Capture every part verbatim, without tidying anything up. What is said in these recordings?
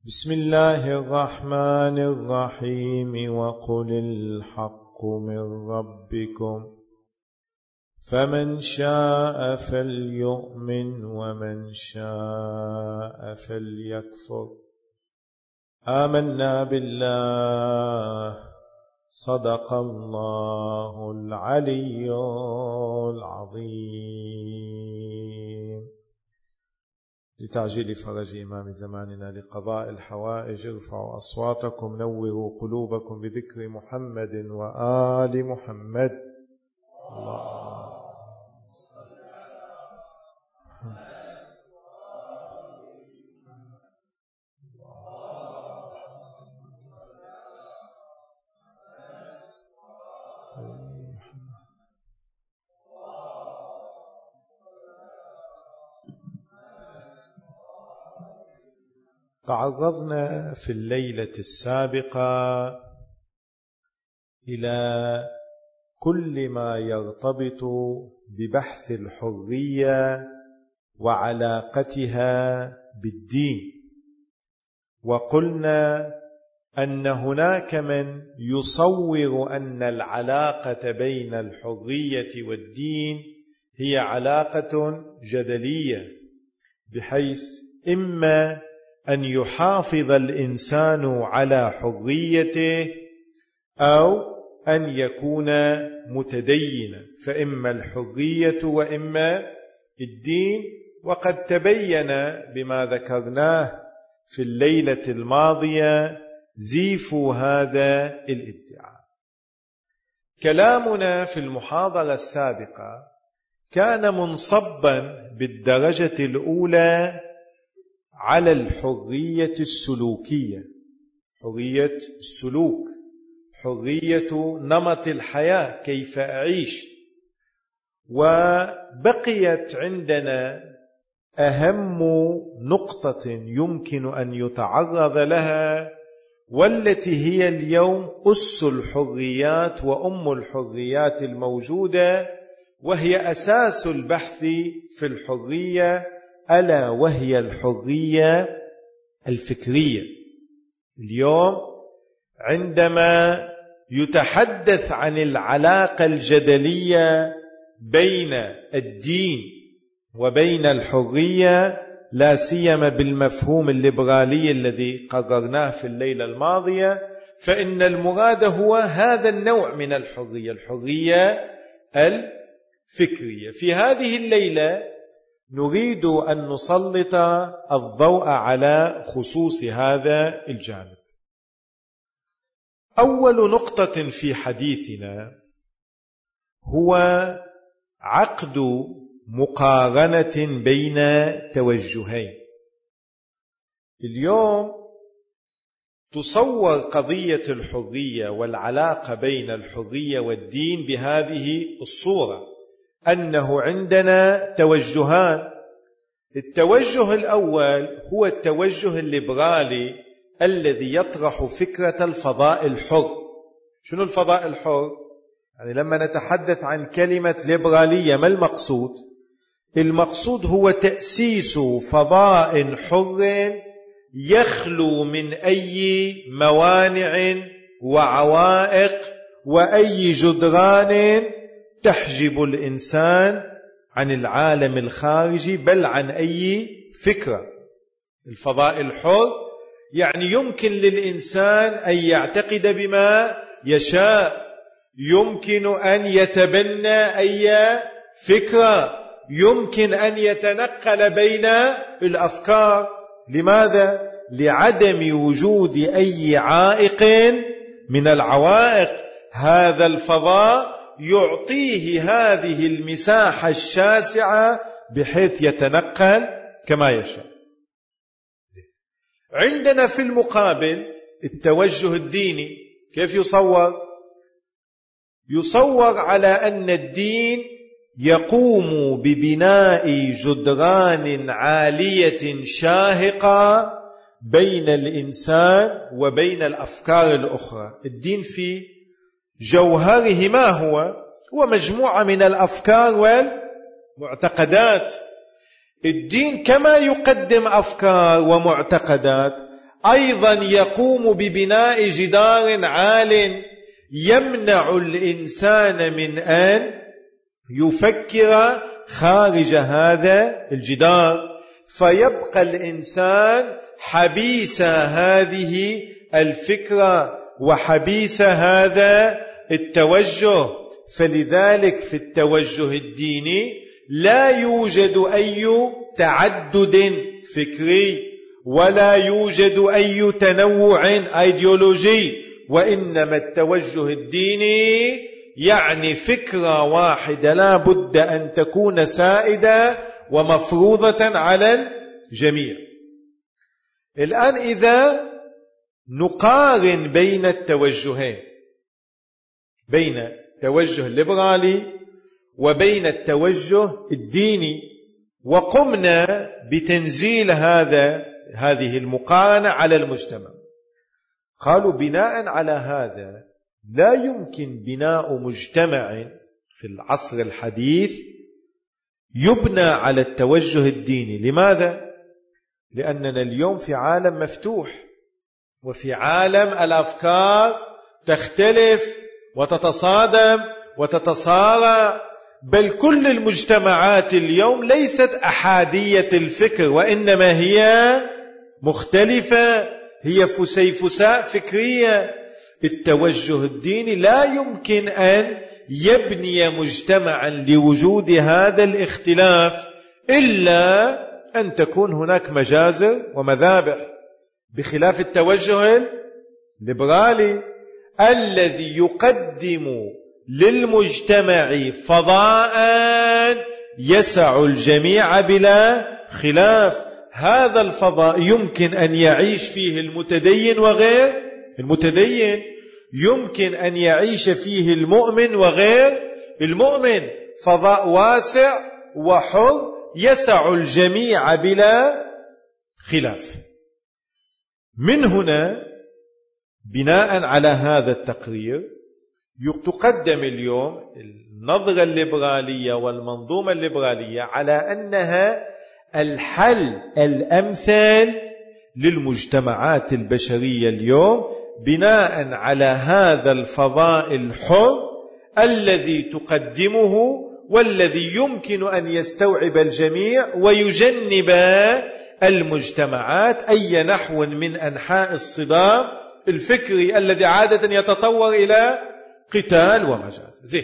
بسم الله الرحمن الرحيم وقل الحق من ربكم فمن شاء فليؤمن ومن شاء فليكفر آمنا بالله صدق الله العلي العظيم. لتعجيل فرج إمام زماننا لقضاء الحوائج ارفعوا أصواتكم نوروا قلوبكم بذكر محمد وآل محمد. الله صل تعرضنا في الليلة السابقة إلى كل ما يرتبط ببحث الحرية وعلاقتها بالدين، وقلنا أن هناك من يصور أن العلاقة بين الحرية والدين هي علاقة جدلية، بحيث إما أن يحافظ الإنسان على حريته أو أن يكون متدينا، فإما الحرية وإما الدين. وقد تبين بما ذكرناه في الليلة الماضية زيف هذا الادعاء. كلامنا في المحاضرة السابقة كان منصبا بالدرجة الأولى على الحرية السلوكية، حرية السلوك، حرية نمط الحياة، كيف أعيش. وبقيت عندنا أهم نقطة يمكن أن يتعرض لها، والتي هي اليوم أس الحريات وأم الحريات الموجودة، وهي أساس البحث في الحرية، ألا وهي الحرية الفكرية. اليوم عندما يتحدث عن العلاقة الجدلية بين الدين وبين الحرية، لا سيما بالمفهوم الليبرالي الذي قررناه في الليلة الماضية، فإن المراد هو هذا النوع من الحرية، الحرية الفكرية. في هذه الليلة نريد أن نسلط الضوء على خصوص هذا الجانب. أول نقطة في حديثنا هو عقد مقارنة بين توجهين. اليوم تصور قضية الحرية والعلاقة بين الحرية والدين بهذه الصورة، أنه عندنا توجهان. التوجه الأول هو التوجه الليبرالي الذي يطرح فكرة الفضاء الحر. شنو الفضاء الحر؟ يعني لما نتحدث عن كلمة ليبرالية ما المقصود؟ المقصود هو تأسيس فضاء حر يخلو من أي موانع وعوائق وأي جدران تحجب الإنسان عن العالم الخارجي، بل عن أي فكرة. الفضاء الحر يعني يمكن للإنسان أن يعتقد بما يشاء، يمكن أن يتبنى أي فكرة، يمكن أن يتنقل بين الأفكار. لماذا؟ لعدم وجود أي عائق من العوائق. هذا الفضاء يعطيه هذه المساحة الشاسعة بحيث يتنقل كما يشاء. عندنا في المقابل التوجه الديني. كيف يصور؟ يصور على أن الدين يقوم ببناء جدران عالية شاهقة بين الإنسان وبين الأفكار الأخرى. الدين في جوهره ما هو؟ هو مجموعة من الأفكار والمعتقدات. الدين كما يقدم أفكار ومعتقدات، أيضا يقوم ببناء جدار عال يمنع الإنسان من أن يفكر خارج هذا الجدار، فيبقى الإنسان حبيس هذه الفكرة وحبيس هذا التوجه. فلذلك في التوجه الديني لا يوجد أي تعدد فكري ولا يوجد أي تنوع أيديولوجي، وإنما التوجه الديني يعني فكرة واحدة لا بد أن تكون سائدة ومفروضة على الجميع. الآن إذا نقارن بين التوجهين، بين التوجه الليبرالي وبين التوجه الديني، وقمنا بتنزيل هذا هذه المقارنة على المجتمع، قالوا بناء على هذا لا يمكن بناء مجتمع في العصر الحديث يبنى على التوجه الديني. لماذا؟ لأننا اليوم في عالم مفتوح، وفي عالم الأفكار تختلف وتتصادم وتتصارع، بل كل المجتمعات اليوم ليست أحادية الفكر، وإنما هي مختلفة، هي فسيفساء فكرية. التوجه الديني لا يمكن أن يبني مجتمعا لوجود هذا الاختلاف إلا أن تكون هناك مجازر ومذابح، بخلاف التوجه الليبرالي الذي يقدم للمجتمع فضاء يسع الجميع بلا خلاف. هذا الفضاء يمكن أن يعيش فيه المتدين وغير المتدين، يمكن أن يعيش فيه المؤمن وغير المؤمن، فضاء واسع وحر يسع الجميع بلا خلاف. من هنا بناء على هذا التقرير تقدم اليوم النظرة الليبرالية والمنظومة الليبرالية على أنها الحل الأمثل للمجتمعات البشرية اليوم، بناء على هذا الفضاء الحر الذي تقدمه والذي يمكن أن يستوعب الجميع ويجنب المجتمعات أي نحو من أنحاء الصدام الفكري الذي عادة يتطور إلى قتال ومجاز. زين،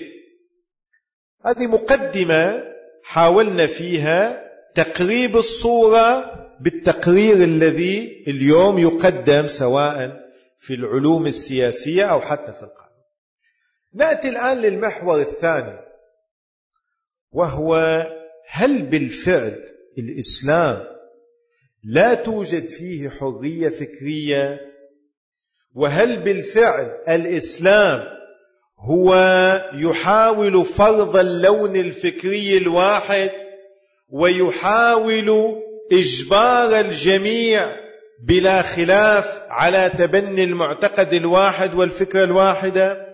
هذه مقدمة حاولنا فيها تقريب الصورة بالتقرير الذي اليوم يقدم سواء في العلوم السياسية أو حتى في القانون. نأتي الآن للمحور الثاني، وهو هل بالفعل الإسلام لا توجد فيه حرية فكرية؟ وهل بالفعل الإسلام هو يحاول فرض اللون الفكري الواحد ويحاول إجبار الجميع بلا خلاف على تبني المعتقد الواحد والفكرة الواحدة؟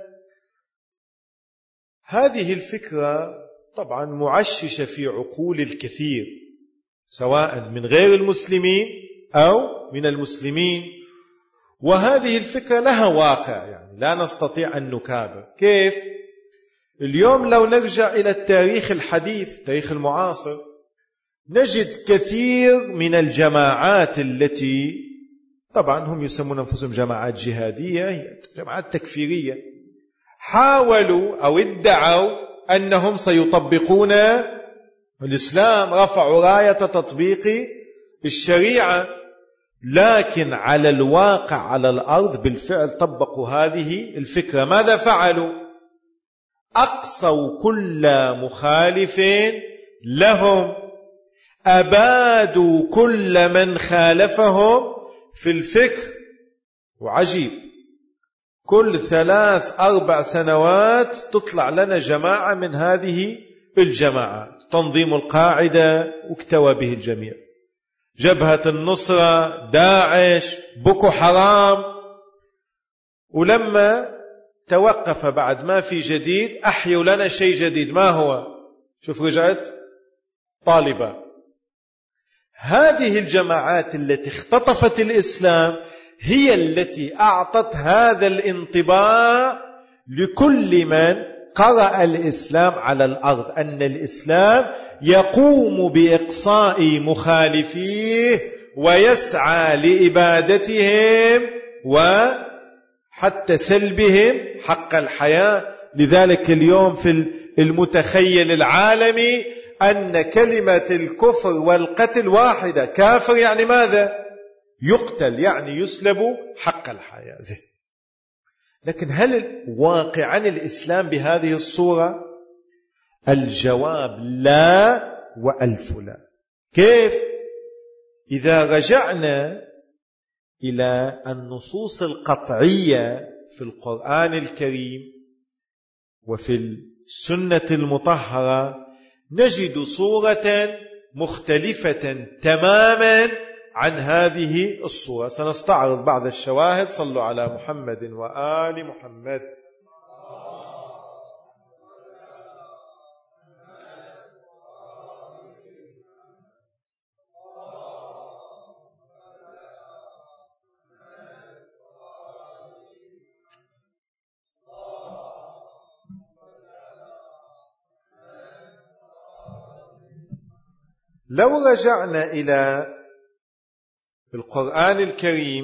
هذه الفكرة طبعا معششة في عقول الكثير سواء من غير المسلمين أو من المسلمين، وهذه الفكرة لها واقع، يعني لا نستطيع أن نكابر. كيف؟ اليوم لو نرجع إلى التاريخ الحديث، التاريخ المعاصر، نجد كثير من الجماعات التي طبعا هم يسمون أنفسهم جماعات جهادية، جماعات تكفيرية، حاولوا أو ادعوا أنهم سيطبقون الإسلام، رفعوا راية تطبيق الشريعة، لكن على الواقع على الأرض بالفعل طبقوا هذه الفكرة. ماذا فعلوا؟ أقصوا كل مخالف لهم، أبادوا كل من خالفهم في الفكر. وعجيب، كل ثلاث أربع سنوات تطلع لنا جماعة من هذه الجماعات، تنظيم القاعدة واكتوى به الجميع، جبهة النصرة، داعش، بوكو حرام. ولما توقف بعد ما في جديد أحيوا لنا شيء جديد. ما هو؟ شوف، رجعت طالبة. هذه الجماعات التي اختطفت الإسلام هي التي أعطت هذا الانطباع لكل من قرأ الإسلام على الأرض، أن الإسلام يقوم بإقصاء مخالفيه ويسعى لإبادتهم وحتى سلبهم حق الحياة. لذلك اليوم في المتخيل العالمي أن كلمة الكفر والقتل واحدة. كافر يعني ماذا؟ يقتل، يعني يسلب حق الحياة. زين. لكن هل واقعا الإسلام بهذه الصورة؟ الجواب لا وألف لا. كيف؟ إذا رجعنا إلى النصوص القطعية في القرآن الكريم وفي السنة المطهرة نجد صورة مختلفة تماما عن هذه الصورة. سنستعرض بعض الشواهد. صلوا على محمد وآل محمد. لو رجعنا إلى القرآن الكريم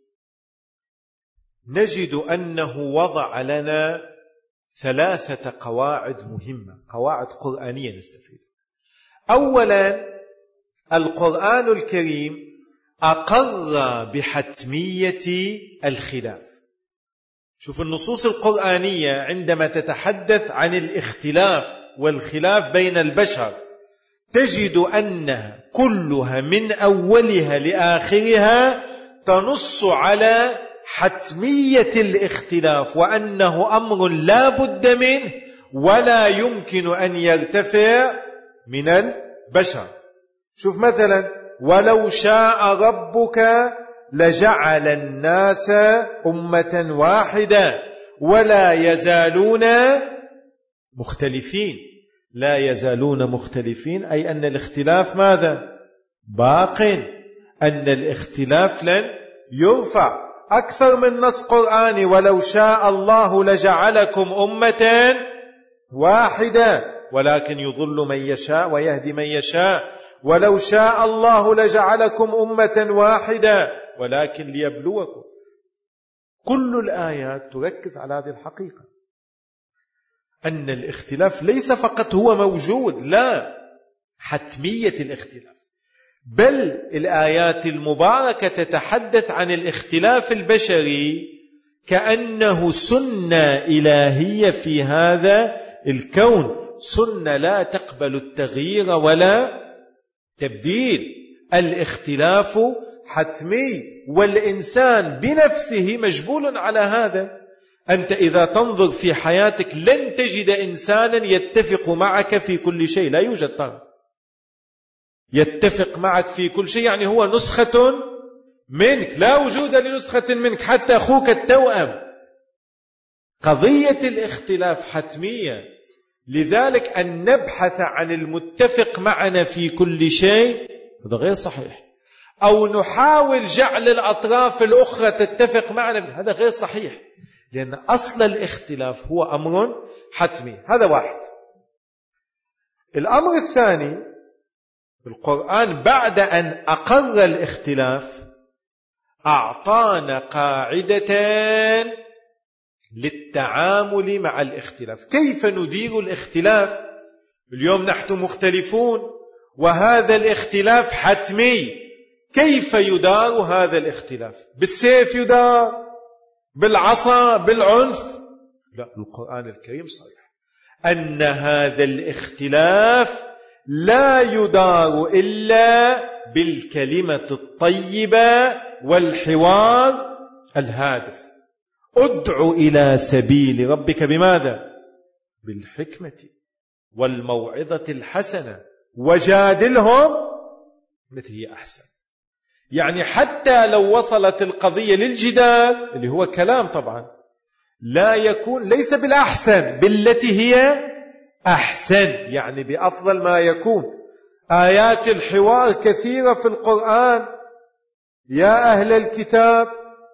نجد أنه وضع لنا ثلاثة قواعد مهمة، قواعد قرآنية نستفيد. أولا، القرآن الكريم أقر بحتمية الخلاف. شوف النصوص القرآنية عندما تتحدث عن الاختلاف والخلاف بين البشر تجد أنها كلها من أولها لآخرها تنص على حتمية الاختلاف، وأنه أمر لا بد منه ولا يمكن أن يرتفع من البشر. شوف مثلا: ولو شاء ربك لجعل الناس أمة واحدة ولا يزالون مختلفين. لا يزالون مختلفين أي أن الاختلاف ماذا؟ باق، أن الاختلاف لن يرفع. أكثر من نص قرآني: ولو شاء الله لجعلكم أمة واحدة ولكن يضل من يشاء ويهدي من يشاء. ولو شاء الله لجعلكم أمة واحدة ولكن ليبلوكم. كل الآيات تركز على هذه الحقيقة، أن الاختلاف ليس فقط هو موجود، لا، حتمية الاختلاف. بل الآيات المباركة تتحدث عن الاختلاف البشري كأنه سنة إلهية في هذا الكون، سنة لا تقبل التغيير ولا تبديل. الاختلاف حتمي والإنسان بنفسه مجبول على هذا. أنت إذا تنظر في حياتك لن تجد إنسانا يتفق معك في كل شيء، لا يوجد طرف يتفق معك في كل شيء، يعني هو نسخة منك، لا وجود لنسخة منك، حتى أخوك التوأم. قضية الاختلاف حتمية. لذلك أن نبحث عن المتفق معنا في كل شيء هذا غير صحيح، أو نحاول جعل الأطراف الأخرى تتفق معنا هذا غير صحيح، لأن أصل الاختلاف هو أمر حتمي. هذا واحد. الأمر الثاني، القرآن بعد أن أقر الاختلاف أعطانا قاعدة للتعامل مع الاختلاف. كيف ندير الاختلاف؟ اليوم نحن مختلفون وهذا الاختلاف حتمي. كيف يدار هذا الاختلاف؟ بالسيف يدار؟ بالعصا؟ بالعنف؟ لا، القرآن الكريم صريح أن هذا الاختلاف لا يدار إلا بالكلمة الطيبة والحوار الهادف. ادع إلى سبيل ربك بماذا؟ بالحكمة والموعظة الحسنة وجادلهم التي هي أحسن. يعني حتى لو وصلت القضية للجدال اللي هو كلام طبعا، لا يكون ليس بالأحسن، بالتي هي أحسن، يعني بأفضل ما يكون. آيات الحوار كثيرة في القرآن. يا أهل الكتاب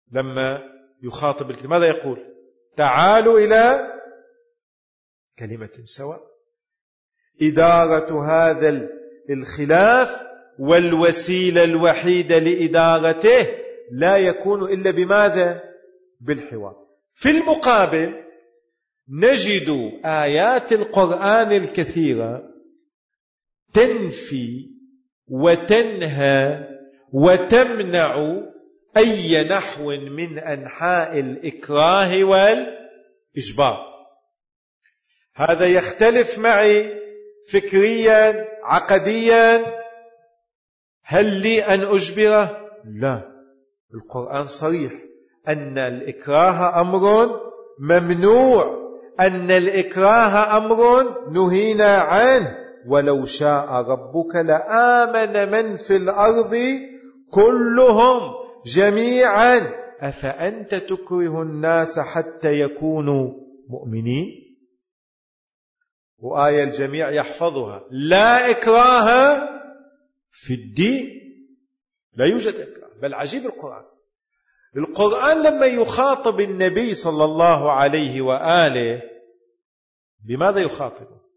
لما يخاطب الكلمة ماذا يقول؟ تعالوا إلى كلمة سواء. إدارة هذا الخلاف والوسيلة الوحيدة لإدارته لا يكون إلا بماذا؟ بالحوار. في المقابل نجد آيات القرآن الكثيرة تنفي وتنهى وتمنع أي نحو من أنحاء الإكراه والإجبار. هذا يختلف معي فكريا عقديا. هل لي أن أجبره؟ لا، القرآن صريح أن الإكراه أمر ممنوع، أن الإكراه أمر نهينا عنه. ولو شاء ربك لآمن من في الأرض كلهم جميعا أفأنت تكره الناس حتى يكونوا مؤمنين. وآية الجميع يحفظها: لا إكراه في الدين. لا يوجد إكراه. بل عجيب القرآن، القرآن لما يخاطب النبي صلى الله عليه وآله بماذا يخاطبه؟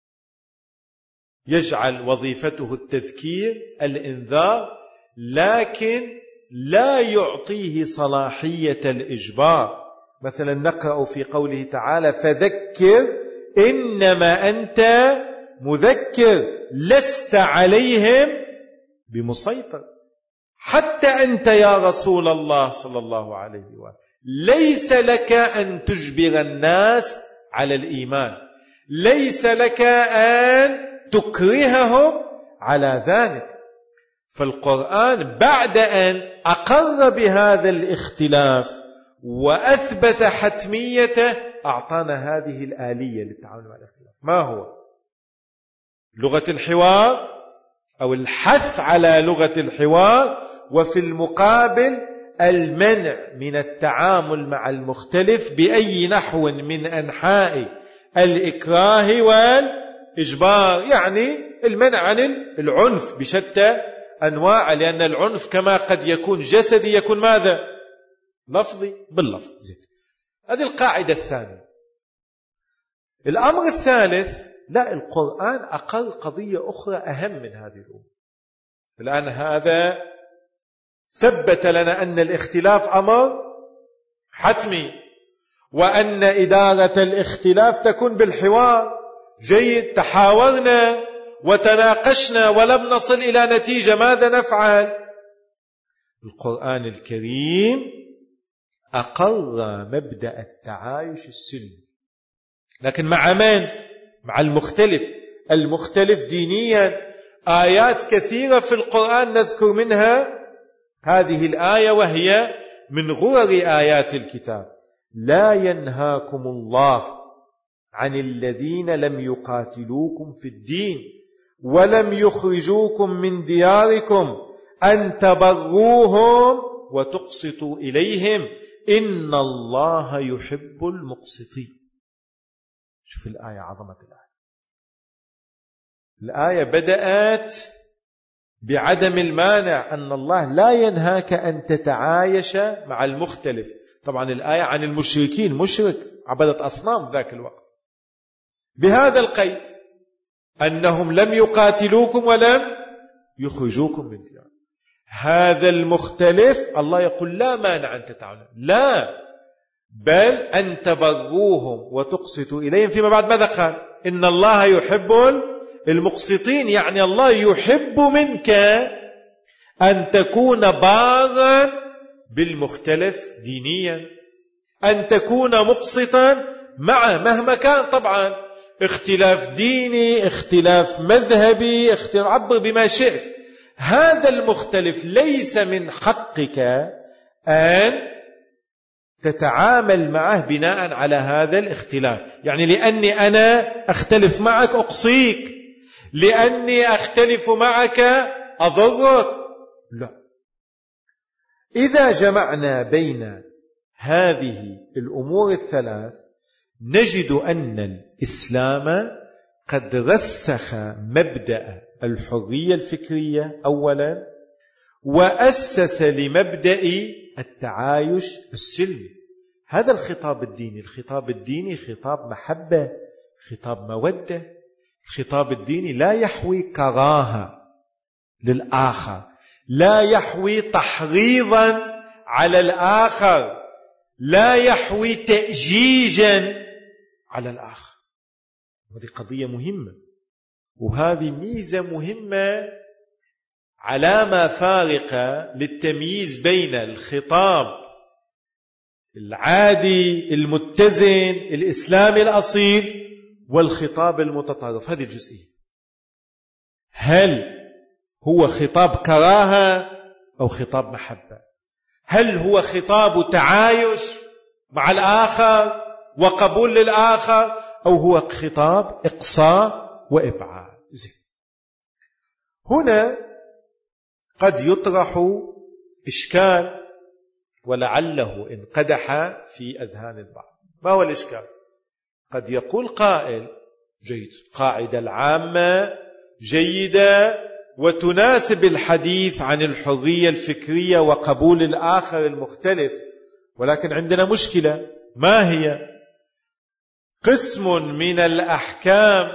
يجعل وظيفته التذكير الإنذار، لكن لا يعطيه صلاحية الإجبار. مثلا نقرأ في قوله تعالى: فذكر إنما أنت مذكر لست عليهم بمسيطر. حتى أنت يا رسول الله صلى الله عليه وآله ليس لك أن تجبر الناس على الإيمان، ليس لك أن تكرههم على ذلك. فالقرآن بعد أن أقر بهذا الاختلاف وأثبت حتميته أعطانا هذه الآلية للتعامل مع الاختلاف. ما هو؟ لغة الحوار أو الحث على لغة الحوار، وفي المقابل المنع من التعامل مع المختلف بأي نحو من أنحاء الإكراه والإجبار، يعني المنع عن العنف بشتى أنواع، لأن العنف كما قد يكون جسدي يكون ماذا؟ لفظي باللفظ. هذه القاعدة الثانية. الأمر الثالث، لا، القرآن أقر قضية أخرى أهم من هذه الأمور. الآن هذا ثبت لنا أن الاختلاف أمر حتمي، وأن إدارة الاختلاف تكون بالحوار. جيد، تحاورنا وتناقشنا ولم نصل إلى نتيجة، ماذا نفعل؟ القرآن الكريم أقر مبدأ التعايش السلمي، لكن مع من؟ مع المختلف. المختلف دينيا. آيات كثيرة في القرآن نذكر منها هذه الآية، وهي من غرر آيات الكتاب: لا ينهاكم الله عن الذين لم يقاتلوكم في الدين ولم يخرجوكم من دياركم أن تبروهم وتقسطوا إليهم إن الله يحب المقسطين. شوف الآية، عظمة الآية. الآية بدأت بعدم المانع، أن الله لا ينهاك أن تتعايش مع المختلف. طبعا الآية عن المشركين، مشرك عبدة أصنام ذاك الوقت، بهذا القيد أنهم لم يقاتلوكم ولم يخرجوكم من ديار. هذا المختلف الله يقول لا مانع أن تتعاونوا، لا، بل أن تبروهم وتقسطوا إليهم. فيما بعد ماذا قال؟ إن الله يحب المقسطين، يعني الله يحب منك أن تكون بارا بالمختلف دينيا، أن تكون مقسطا معه مهما كان. طبعا اختلاف ديني، اختلاف مذهبي، اختلاف، عبر بما شئت. هذا المختلف ليس من حقك أن تتعامل معه بناء على هذا الاختلاف، يعني لأني أنا أختلف معك أقصيك، لأني أختلف معك أضرك، لا. إذا جمعنا بين هذه الأمور الثلاث نجد أن الإسلام قد رسخ مبدأ الحرية الفكرية أولا، وأسس لمبدأ التعايش السلمي. هذا الخطاب الديني، الخطاب الديني خطاب محبة، خطاب مودة. الخطاب الديني لا يحوي كراهة للآخر، لا يحوي تحريضا على الآخر، لا يحوي تأجيجا على الآخر. هذه قضية مهمة، وهذه ميزة مهمة، علامة فارقة للتمييز بين الخطاب العادي المتزن الإسلامي الأصيل والخطاب المتطرف. هذه الجزئية، هل هو خطاب كراهة أو خطاب محبة؟ هل هو خطاب تعايش مع الآخر وقبول للآخر، أو هو خطاب إقصاء وإبعاد؟ زين. هنا قد يطرح إشكال ولعله انقدح في أذهان البعض. ما هو الإشكال؟ قد يقول قائل: جيد، القاعدة العامة جيدة وتناسب الحديث عن الحرية الفكرية وقبول الآخر المختلف، ولكن عندنا مشكلة. ما هي؟ قسم من الأحكام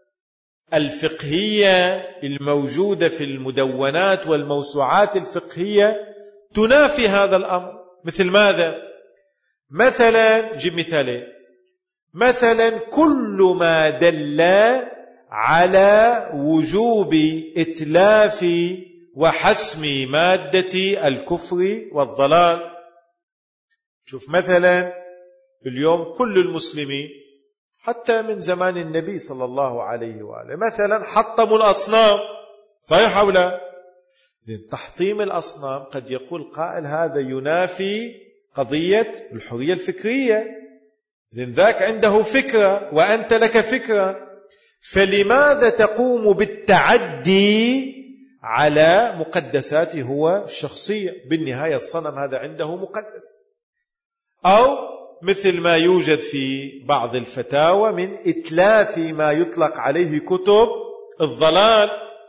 الفقهية الموجودة في المدونات والموسوعات الفقهية تنافي هذا الأمر. مثل ماذا؟ مثلا جيب مثالين. مثلا كل ما دل على وجوب إتلاف وحسم مادة الكفر والضلال. شوف مثلا اليوم كل المسلمين حتى من زمان النبي صلى الله عليه وآله مثلا حطموا الأصنام، صحيح أو لا؟ زين، تحطيم الأصنام قد يقول قائل هذا ينافي قضية الحرية الفكرية. زين، ذاك عنده فكرة وأنت لك فكرة، فلماذا تقوم بالتعدي على مقدساته هو الشخصية؟ بالنهاية الصنم هذا عنده مقدس. أو مثل ما يوجد في بعض الفتاوى من إتلاف ما يطلق عليه كتب الضلال.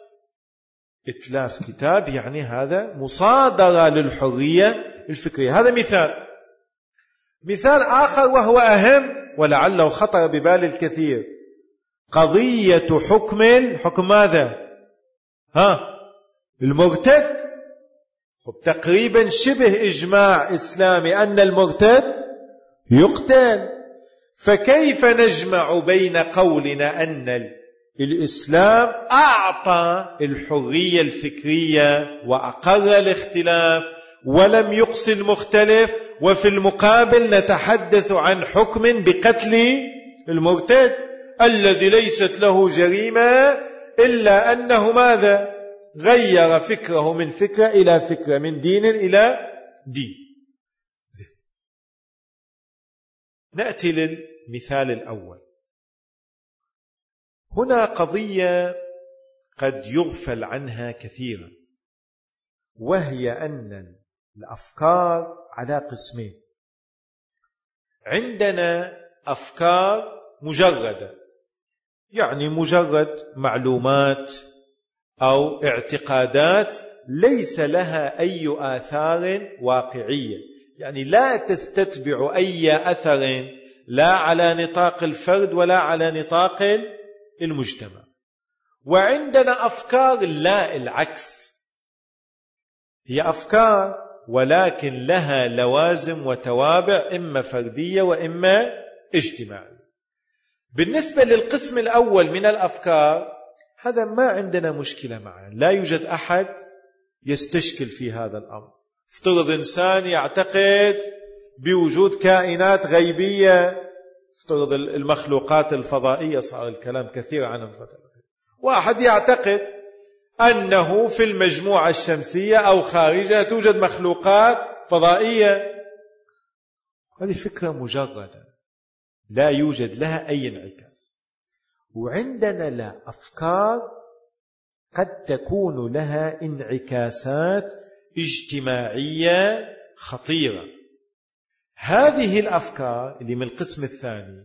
إتلاف كتاب يعني هذا مصادرة للحرية الفكرية. هذا مثال. مثال آخر وهو أهم ولعله خطر ببال الكثير: قضية حكم حكم ماذا؟ ها المرتد. خب تقريبا شبه إجماع إسلامي أن المرتد يقتل. فكيف نجمع بين قولنا أن الإسلام أعطى الحرية الفكرية وأقر الاختلاف ولم يقص المختلف، وفي المقابل نتحدث عن حكم بقتل المرتد الذي ليست له جريمة إلا أنه ماذا؟ غير فكره من فكرة إلى فكرة، من دين إلى دين. زين. نأتي للمثال الأول. هنا قضية قد يغفل عنها كثيرا، وهي أن الأفكار على قسمين. عندنا أفكار مجردة، يعني مجرد معلومات أو اعتقادات ليس لها أي آثار واقعية، يعني لا تستتبع أي أثر لا على نطاق الفرد ولا على نطاق المجتمع. وعندنا أفكار لا، العكس، هي أفكار ولكن لها لوازم وتوابع إما فردية وإما اجتماعية. بالنسبة للقسم الأول من الأفكار هذا ما عندنا مشكلة معه، لا يوجد أحد يستشكل في هذا الأمر. افترض إنسان يعتقد بوجود كائنات غيبية، افترض المخلوقات الفضائية، صار الكلام كثير عنها الفترة. واحد يعتقد أنه في المجموعة الشمسية أو خارجها توجد مخلوقات فضائية. هذه فكرة مجردة لا يوجد لها أي انعكاس. وعندنا لا، أفكار قد تكون لها انعكاسات اجتماعية خطيرة. هذه الأفكار اللي من القسم الثاني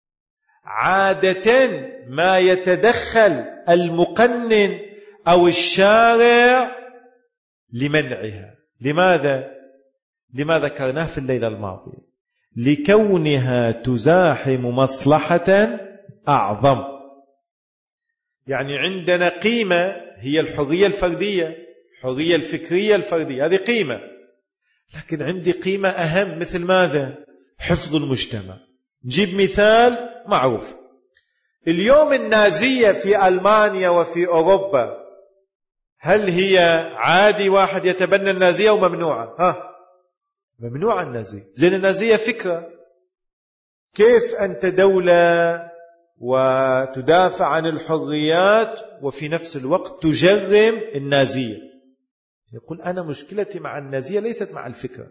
عادة ما يتدخل المقنن أو الشارع لمنعها. لماذا؟ لما ذكرناه في الليلة الماضية، لكونها تزاحم مصلحة أعظم. يعني عندنا قيمة هي الحرية الفردية، الحرية الفكرية الفردية، هذه قيمة. لكن عندي قيمة أهم، مثل ماذا؟ حفظ المجتمع. نجيب مثال معروف، اليوم النازية في ألمانيا وفي أوروبا، هل هي عادي واحد يتبنى النازية وممنوعة؟ ها، ممنوعة النازية. زين النازية فكرة، كيف أنت دولة وتدافع عن الحريات وفي نفس الوقت تجرم النازية؟ يقول أنا مشكلتي مع النازية ليست مع الفكرة،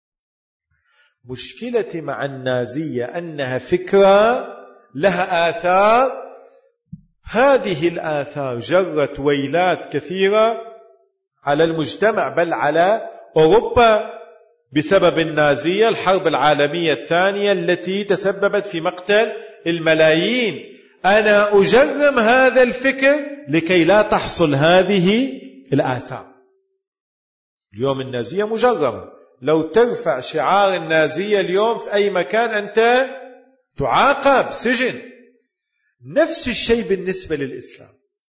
مشكلتي مع النازية أنها فكرة لها آثار، هذه الآثار جرت ويلات كثيرة على المجتمع بل على أوروبا بسبب النازية، الحرب العالمية الثانية التي تسببت في مقتل الملايين. أنا أجرم هذا الفكر لكي لا تحصل هذه الآثار. اليوم النازية مجرمة، لو ترفع شعار النازية اليوم في أي مكان أنت تعاقب سجن. نفس الشيء بالنسبة للإسلام،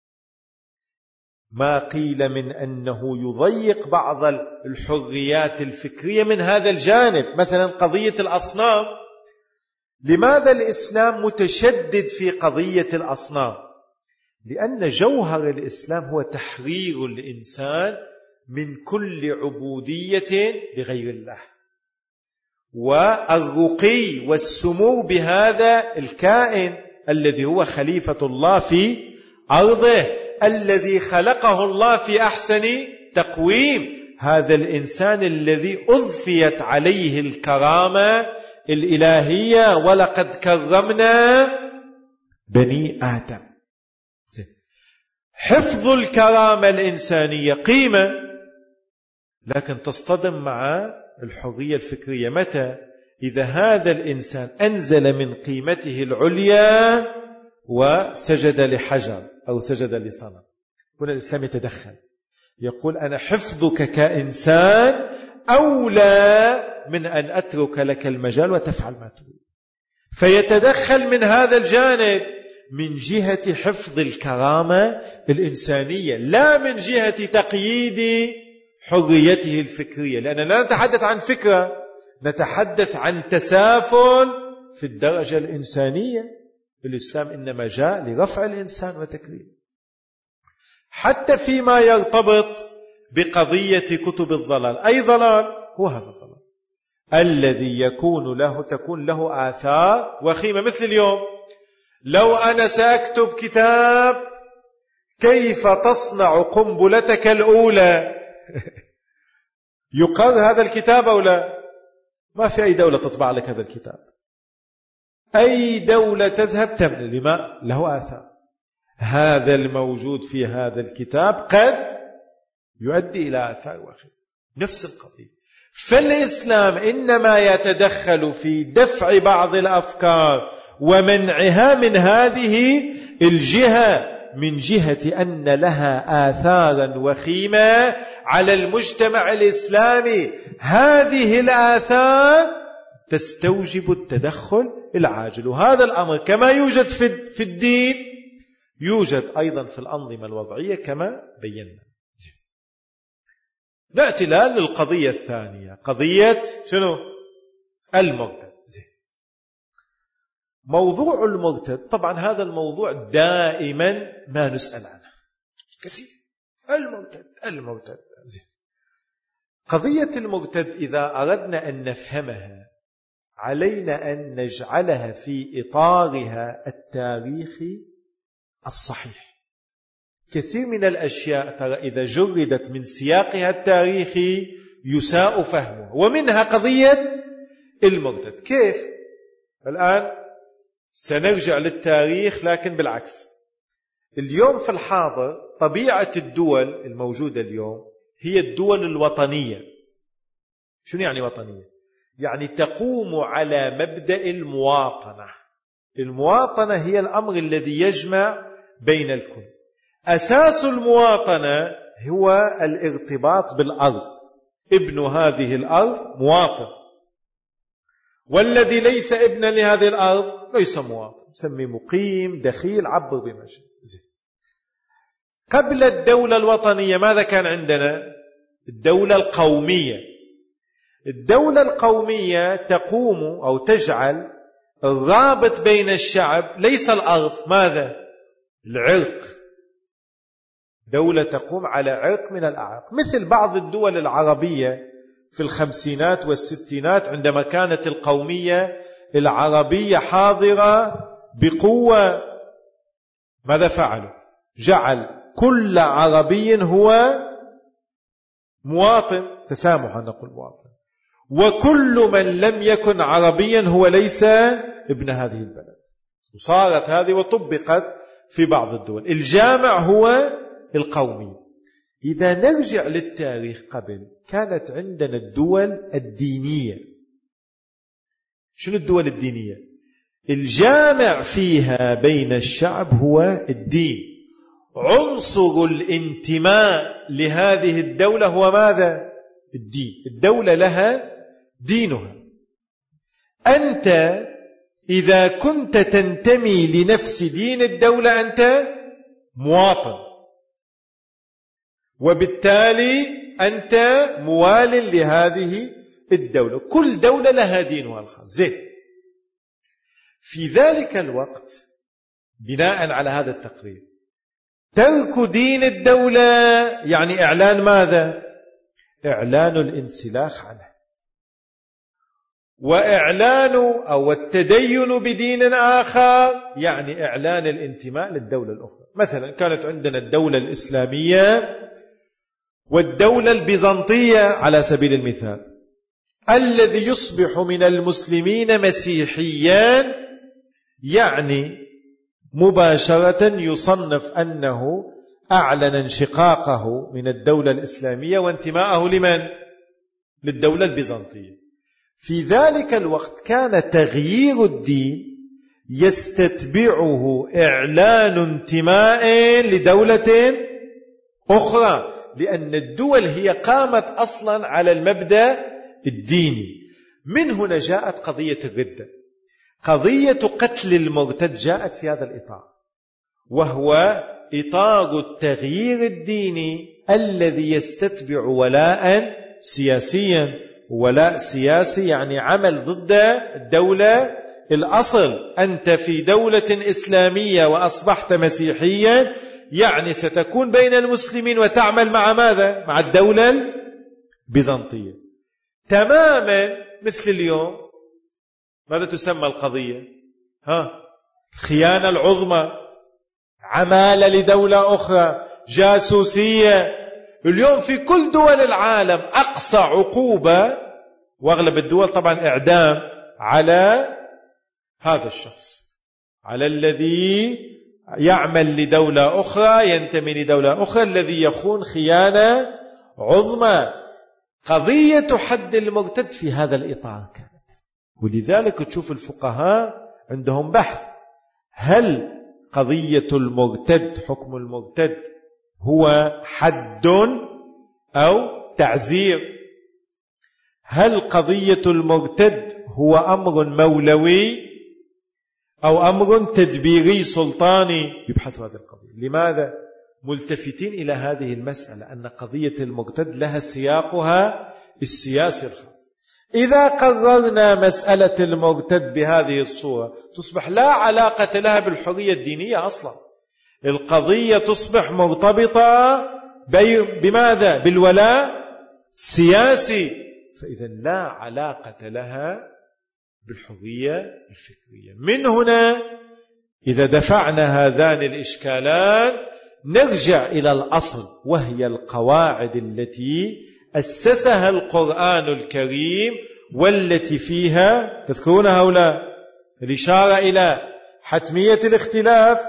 ما قيل من أنه يضيق بعض الحريات الفكرية من هذا الجانب، مثلا قضية الأصنام. لماذا الإسلام متشدد في قضية الأصنام؟ لأن جوهر الإسلام هو تحرير الإنسان من كل عبودية لغير الله، والرقي والسمو بهذا الكائن الذي هو خليفة الله في أرضه، الذي خلقه الله في أحسن تقويم، هذا الإنسان الذي أضفيت عليه الكرامة الإلهية، ولقد كرمنا بني آدم. حفظ الكرامة الإنسانية قيمة، لكن تصطدم مع الحرية الفكرية متى؟ إذا هذا الإنسان أنزل من قيمته العليا وسجد لحجر أو سجد لصنم. هنا الإسلام يتدخل، يقول أنا حفظك كإنسان أولى من أن أترك لك المجال وتفعل ما تريد. فيتدخل من هذا الجانب من جهة حفظ الكرامة الإنسانية، لا من جهة تقييد حريته الفكرية، لأننا لا نتحدث عن فكرة، نتحدث عن تسافل في الدرجة الإنسانية. الإسلام إنما جاء لرفع الإنسان وتكريمه. حتى فيما يرتبط بقضية كتب الضلال، أي ضلال هو هذا الضلال الذي يكون له تكون له آثار وخيمة. مثل اليوم لو أنا سأكتب كتاب كيف تصنع قنبلتك الأولى، يقر هذا الكتاب أو لا؟ ما في أي دولة تطبع لك هذا الكتاب، أي دولة تذهب تملي لما له آثار. هذا الموجود في هذا الكتاب قد يؤدي إلى آثار وخيمة. نفس القضية. فالإسلام إنما يتدخل في دفع بعض الأفكار ومنعها من هذه الجهة، من جهة أن لها آثارا وخيمة على المجتمع الإسلامي. هذه الآثار تستوجب التدخل العاجل، وهذا الأمر كما يوجد في الدين يوجد أيضا في الأنظمة الوضعية كما بينا. نأتي الآن للقضية الثانية، قضية شنو؟ المرتد. موضوع المرتد، طبعا هذا الموضوع دائما ما نسأل عنه كثير، المرتد المرتد. قضية المرتد إذا أردنا أن نفهمها علينا أن نجعلها في إطارها التاريخي الصحيح. كثير من الأشياء ترى إذا جردت من سياقها التاريخي يساء فهمها، ومنها قضية المرتد. كيف؟ الآن سنرجع للتاريخ لكن بالعكس. اليوم في الحاضر طبيعة الدول الموجودة اليوم هي الدول الوطنية. شنو يعني وطنية؟ يعني تقوم على مبدأ المواطنة. المواطنة هي الأمر الذي يجمع بين الكل. أساس المواطنة هو الارتباط بالأرض، ابن هذه الأرض مواطن، والذي ليس ابنا لهذه الأرض ليس مواطن، نسميه مقيم، دخيل، عبر بما شئت. قبل الدولة الوطنية ماذا كان عندنا؟ الدولة القومية. الدولة القومية تقوم أو تجعل الرابط بين الشعب ليس الأرض، ماذا؟ العرق. دولة تقوم على عرق من الأعراق، مثل بعض الدول العربية في الخمسينات والستينات عندما كانت القومية العربية حاضرة بقوة. ماذا فعلوا؟ جعل كل عربي هو مواطن، تسامحا نقول مواطن، وكل من لم يكن عربيا هو ليس ابن هذه البلد. وصارت هذه وطبقت في بعض الدول. الجامع هو القومي. إذا نرجع للتاريخ قبل، كانت عندنا الدول الدينية. شنو الدول الدينية؟ الجامع فيها بين الشعب هو الدين. عنصر الانتماء لهذه الدولة هو ماذا؟ الدين. الدولة لها دينها. أنت إذا كنت تنتمي لنفس دين الدولة أنت مواطن، وبالتالي أنت موال لهذه الدولة. كل دولة لها دينها الخاص. زين. في ذلك الوقت بناء على هذا التقرير، ترك دين الدولة يعني إعلان ماذا؟ إعلان الانسلاخ عنه، وإعلان أو التدين بدين آخر يعني إعلان الانتماء للدولة الأخرى. مثلا كانت عندنا الدولة الإسلامية والدولة البيزنطية على سبيل المثال. الذي يصبح من المسلمين مسيحيا يعني مباشرة يصنف أنه أعلن انشقاقه من الدولة الإسلامية وانتماءه لمن؟ للدولة البيزنطية. في ذلك الوقت كان تغيير الدين يستتبعه إعلان انتماء لدولة أخرى، لأن الدول هي قامت أصلا على المبدأ الديني. من هنا جاءت قضية الردة. قضية قتل المرتد جاءت في هذا الإطار، وهو إطار التغيير الديني الذي يستتبع ولاء سياسيا. ولاء سياسي يعني عمل ضد الدولة الأصل. أنت في دولة إسلامية وأصبحت مسيحيا يعني ستكون بين المسلمين وتعمل مع ماذا؟ مع الدولة البيزنطية. تماما مثل اليوم. ماذا تسمى القضية؟ ها؟ الخيانة العظمى، عمالة لدولة أخرى، جاسوسية. اليوم في كل دول العالم أقصى عقوبة، وأغلب الدول طبعا إعدام، على هذا الشخص، على الذي يعمل لدولة أخرى، ينتمي لدولة أخرى، الذي يخون خيانة عظمى. قضية حد المرتد في هذا الإطار كانت. ولذلك تشوف الفقهاء عندهم بحث: هل قضية المرتد، حكم المرتد، هو حد أو تعزير؟ هل قضية المرتد هو أمر مولوي أو أمر تدبيري سلطاني؟ يبحث هذه القضية. لماذا؟ ملتفتين إلى هذه المسألة، أن قضية المرتد لها سياقها السياسي الخاص. إذا قررنا مسألة المرتد بهذه الصورة تصبح لا علاقة لها بالحرية الدينية أصلا. القضية تصبح مرتبطة بماذا؟ بالولاء السياسي. فإذا لا علاقة لها بالحرية الفكرية. من هنا إذا دفعنا هذان الإشكالان نرجع إلى الأصل، وهي القواعد التي أسسها القرآن الكريم، والتي فيها تذكرونها هؤلاء الإشارة إلى حتمية الاختلاف،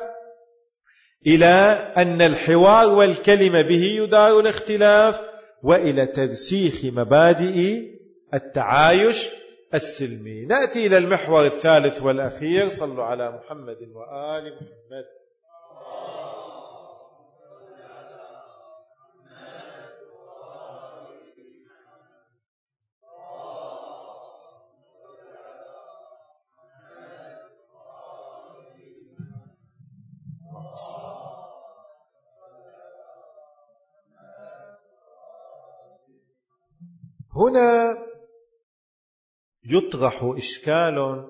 إلى أن الحوار والكلمة به يدار الاختلاف، وإلى ترسيخ مبادئ التعايش السلمي. نأتي إلى المحور الثالث والأخير. صلوا على محمد وآل محمد. هنا يطرح إشكال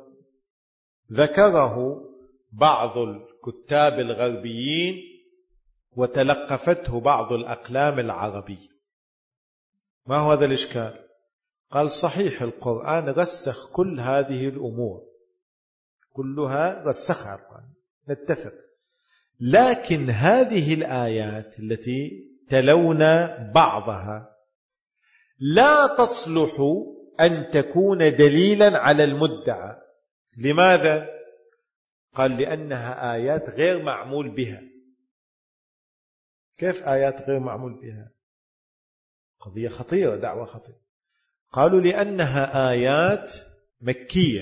ذكره بعض الكتاب الغربيين وتلقفته بعض الأقلام العربية. ما هو هذا الإشكال؟ قال صحيح القرآن رسخ كل هذه الأمور، كلها رسخها القرآن، نتفق، لكن هذه الآيات التي تلونا بعضها لا تصلح أن تكون دليلا على المدعى. لماذا؟ قال لأنها آيات غير معمول بها. كيف آيات غير معمول بها؟ قضية خطيرة، دعوة خطيرة. قالوا لأنها آيات مكية،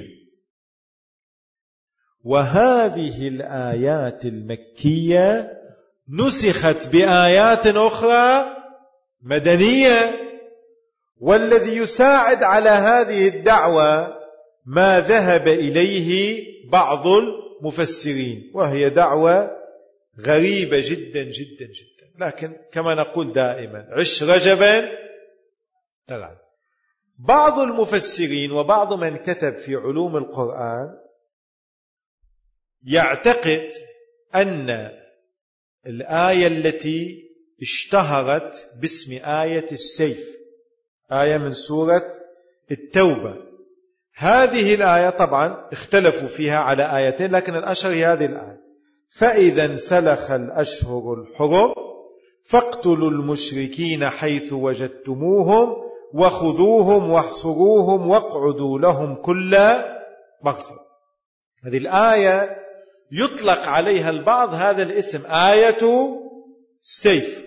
وهذه الآيات المكية نسخت بآيات أخرى مدنية، والذي يساعد على هذه الدعوة ما ذهب إليه بعض المفسرين، وهي دعوة غريبة جدا جدا جدا، لكن كما نقول دائما عش رجبا ترى. بعض المفسرين وبعض من كتب في علوم القرآن يعتقد أن الآية التي اشتهرت باسم آية السيف، آية من سورة التوبة، هذه الآية طبعا اختلفوا فيها على آيتين، لكن الأشهر هي هذه الآية: فإذا انسلخ الأشهر الحرم فاقتلوا المشركين حيث وجدتموهم وخذوهم واحصروهم واقعدوا لهم كل مرصد. هذه الآية يطلق عليها البعض هذا الاسم، آية السيف.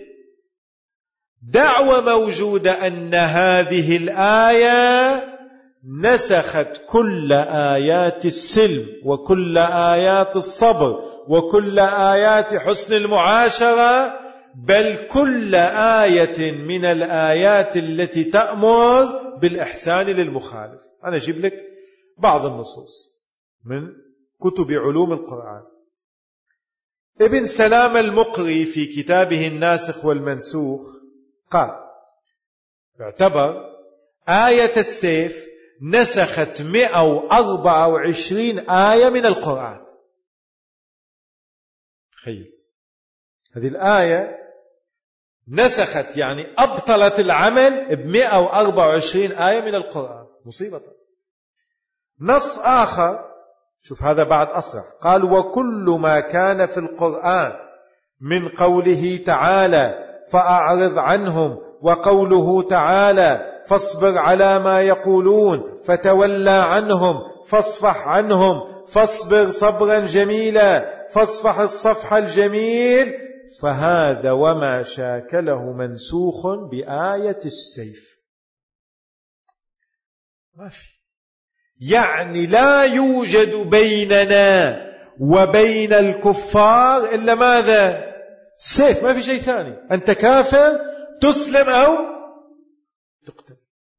دعوة موجودة أن هذه الآية نسخت كل آيات السلم وكل آيات الصبر وكل آيات حسن المعاشرة، بل كل آية من الآيات التي تأمر بالإحسان للمخالف. أنا أجيب لك بعض النصوص من كتب علوم القرآن. ابن سلام المقري في كتابه الناسخ والمنسوخ قال اعتبر آية السيف نسخت مئة وأربعة وعشرين آية من القرآن. خير، هذه الآية نسخت يعني أبطلت العمل بمئة وأربعة وعشرين آية من القرآن. مصيبة. نص آخر، شوف هذا بعد أصرح، قال وكل ما كان في القرآن من قوله تعالى فأعرض عنهم، وقوله تعالى فاصبر على ما يقولون فتولى عنهم فاصفح عنهم فاصبر صبرا جميلا فاصفح الصفح الجميل، فهذا وما شاكله منسوخ بآية السيف. ما في، يعني لا يوجد بيننا وبين الكفار إلا ماذا؟ السيف، ما في شيء ثاني. أنت كافر تسلم أو تقتل.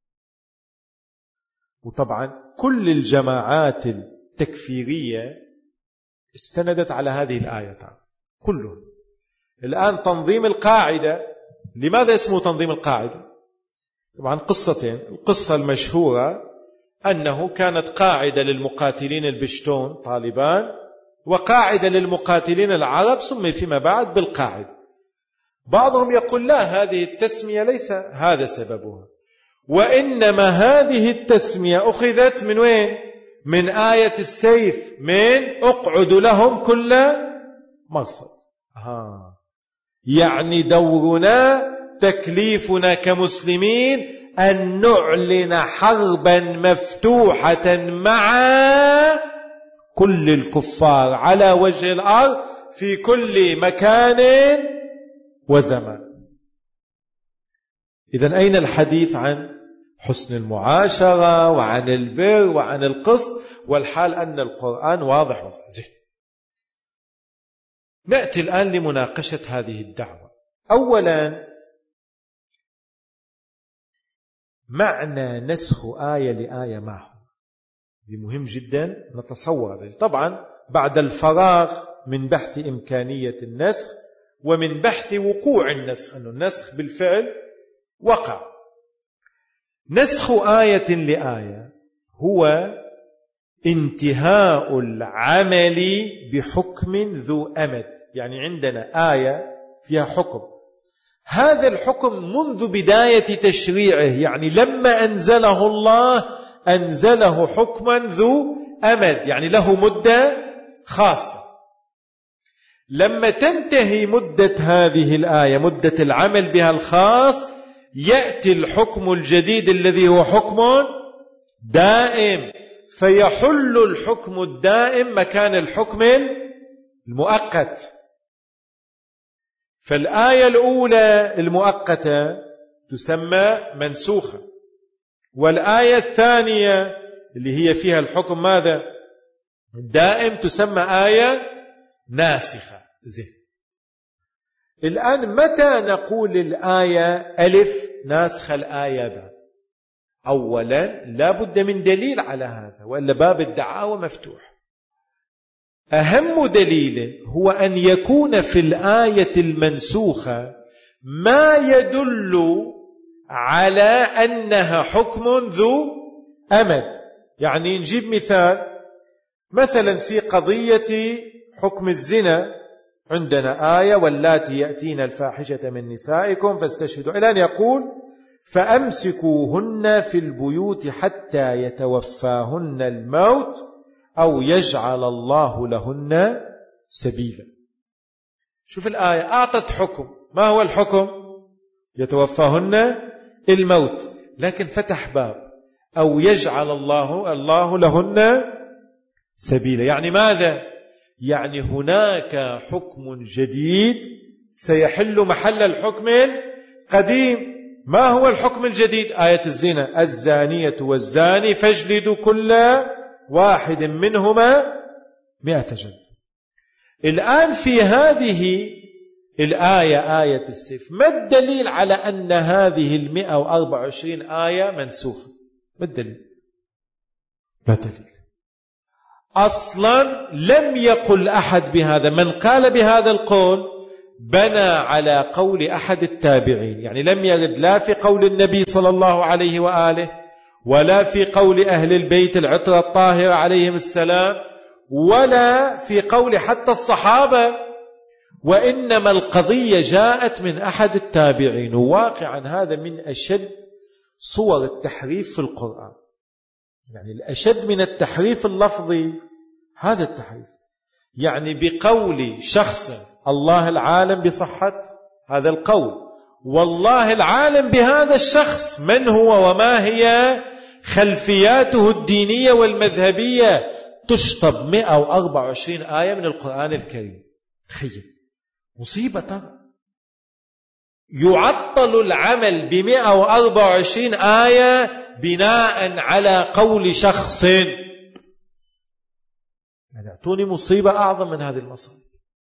وطبعا كل الجماعات التكفيرية استندت على هذه الآية كلهم. الآن تنظيم القاعدة، لماذا اسمه تنظيم القاعدة؟ طبعا قصتين. القصة المشهورة أنه كانت قاعدة للمقاتلين البشتون طالبان، وقاعدة للمقاتلين العرب، سمي فيما بعد بالقاعدة. بعضهم يقول لا، هذه التسمية ليس هذا سببها، وإنما هذه التسمية أخذت من وين؟ من آية السيف، من أقعد لهم كل مرصد. آه. يعني دورنا، تكليفنا كمسلمين أن نعلن حربا مفتوحة مع كل الكفار على وجه الأرض في كل مكان وزمان. إذن أين الحديث عن حسن المعاشرة وعن البر وعن القسط، والحال أن القرآن واضح وزين. نأتي الآن لمناقشة هذه الدعوة. أولا، معنى نسخ آية لآية معه مهم جدا نتصور. طبعا بعد الفراغ من بحث إمكانية النسخ ومن بحث وقوع النسخ، أنه النسخ بالفعل وقع. نسخ آية لآية هو انتهاء العمل بحكم ذو أمد. يعني عندنا آية فيها حكم، هذا الحكم منذ بداية تشريعه، يعني لما أنزله الله أنزله حكما ذو أمد، يعني له مدة خاصة. لما تنتهي مدة هذه الآية، مدة العمل بها الخاص، يأتي الحكم الجديد الذي هو حكم دائم، فيحل الحكم الدائم مكان الحكم المؤقت. فالآية الأولى المؤقتة تسمى منسوخة، والآية الثانية اللي هي فيها الحكم ماذا؟ الدائم تسمى آية ناسخة. زين، الآن متى نقول الآية ألف ناسخ الآية باء؟ أولا لا بد من دليل على هذا، وإلا باب الدعاوى مفتوح. أهم دليل هو أن يكون في الآية المنسوخة ما يدل على أنها حكم ذو أمد. يعني نجيب مثال، مثلا في قضية حكم الزنا عندنا آية واللاتي يأتين الفاحشة من نسائكم فاستشهدوا، إلى أن يقول فأمسكوهن في البيوت حتى يتوفاهن الموت أو يجعل الله لهن سبيلا. شوف الآية أعطت حكم، ما هو الحكم؟ يتوفاهن الموت، لكن فتح باب أو يجعل الله الله لهن سبيلا. يعني ماذا؟ يعني هناك حكم جديد سيحل محل الحكم القديم. ما هو الحكم الجديد؟ آية الزنا، الزانية والزاني فاجلدوا كل واحد منهما مئة جلد. الآن في هذه الآية آية السيف، ما الدليل على أن هذه المئة وأربعة وعشرين آية منسوخة؟ ما الدليل؟ لا دليل أصلا. لم يقل أحد بهذا، من قال بهذا القول بنى على قول أحد التابعين، يعني لم يرد لا في قول النبي صلى الله عليه وآله ولا في قول أهل البيت العطرة الطاهرة عليهم السلام ولا في قول حتى الصحابة، وإنما القضية جاءت من أحد التابعين. وواقعا هذا من أشد صور التحريف في القرآن، يعني الأشد من التحريف اللفظي هذا التحريف. يعني بقول شخص الله العالم بصحة هذا القول، والله العالم بهذا الشخص من هو وما هي خلفياته الدينية والمذهبية، تشطب مئة وأربعة وعشرين آية من القرآن الكريم. خير مصيبة ترى. يعطل العمل بمئة وأربعة وعشرين آية بناء على قول شخص. يعني اعطوني مصيبة أعظم من هذه المصائب.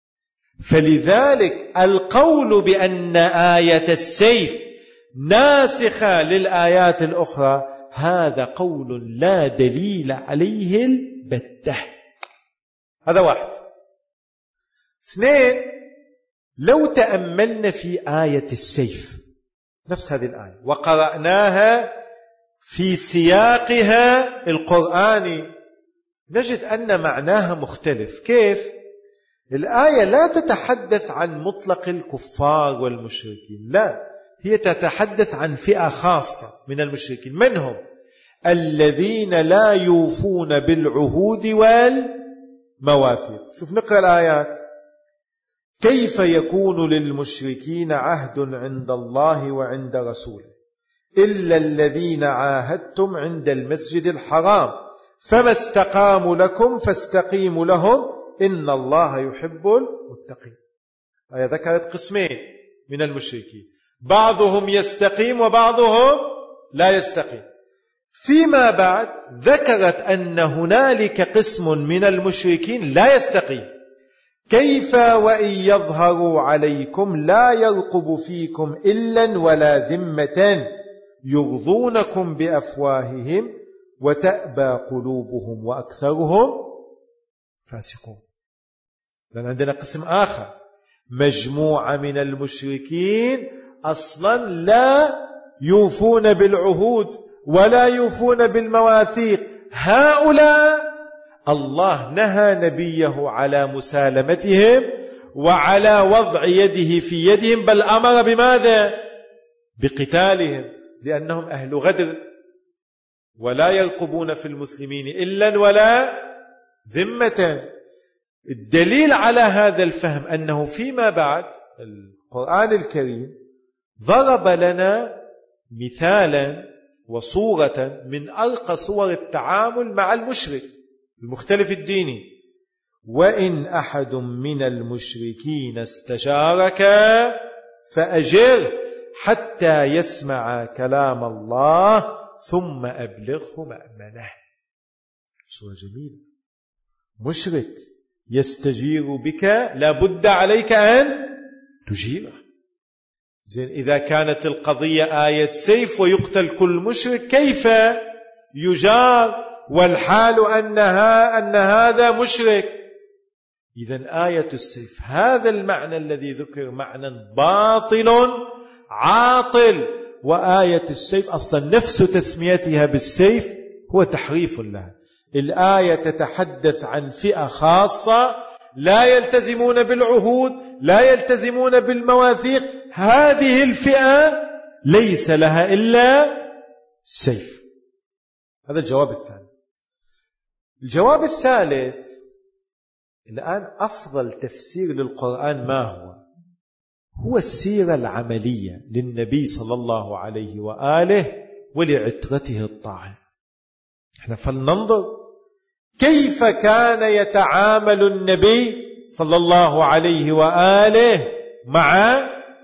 فلذلك القول بأن آية السيف ناسخة للآيات الأخرى هذا قول لا دليل عليه البتة. هذا واحد. اثنين، لو تأملنا في آية السيف نفس هذه الآية وقرأناها في سياقها القرآني نجد أن معناها مختلف. كيف؟ الآية لا تتحدث عن مطلق الكفار والمشركين، لا، هي تتحدث عن فئة خاصة من المشركين. من هم؟ الذين لا يوفون بالعهود والمواثيق. شوف نقرأ الآيات. كيف يكون للمشركين عهد عند الله وعند رسوله إلا الذين عاهدتم عند المسجد الحرام فما استقاموا لكم فاستقيموا لهم إن الله يحب المتقين. آية ذكرت قسمين من المشركين، بعضهم يستقيم وبعضهم لا يستقيم. فيما بعد ذكرت أن هنالك قسم من المشركين لا يستقيم. كيف وإن يظهروا عليكم لا يرقب فيكم إلا ولا ذمة يرضونكم بأفواههم وتأبى قلوبهم وأكثرهم فاسقون. لأن عندنا قسم آخر، مجموعة من المشركين أصلا لا يوفون بالعهود ولا يوفون بالمواثيق، هؤلاء الله نهى نبيه على مسالمتهم وعلى وضع يده في يدهم، بل أمر بماذا؟ بقتالهم، لأنهم أهل غدر ولا يرقبون في المسلمين إلا ولا ذمة. الدليل على هذا الفهم أنه فيما بعد القرآن الكريم ضرب لنا مثالا وصورة من أرقى صور التعامل مع المشرك المختلف الديني: وإن أحد من المشركين استشارك فأجره حتى يسمع كلام الله ثم أبلغه مأمنه. صورة جميلة. مشرك يستجير بك، لابد عليك أن تجيره. زين، إذا كانت القضية آية سيف ويقتل كل مشرك، كيف يجار والحال أنها أن هذا مشرك؟ إذن آية السيف هذا المعنى الذي ذكر معنى باطل عاطل، وآية السيف أصلا نفس تسميتها بالسيف هو تحريف لها. الآية تتحدث عن فئة خاصة لا يلتزمون بالعهود، لا يلتزمون بالمواثيق، هذه الفئة ليس لها إلا سيف. هذا الجواب الثاني. الجواب الثالث: الآن أفضل تفسير للقرآن ما هو؟ هو السيرة العملية للنبي صلى الله عليه وآله ولعترته الطاهرة. احنا فلننظر كيف كان يتعامل النبي صلى الله عليه وآله مع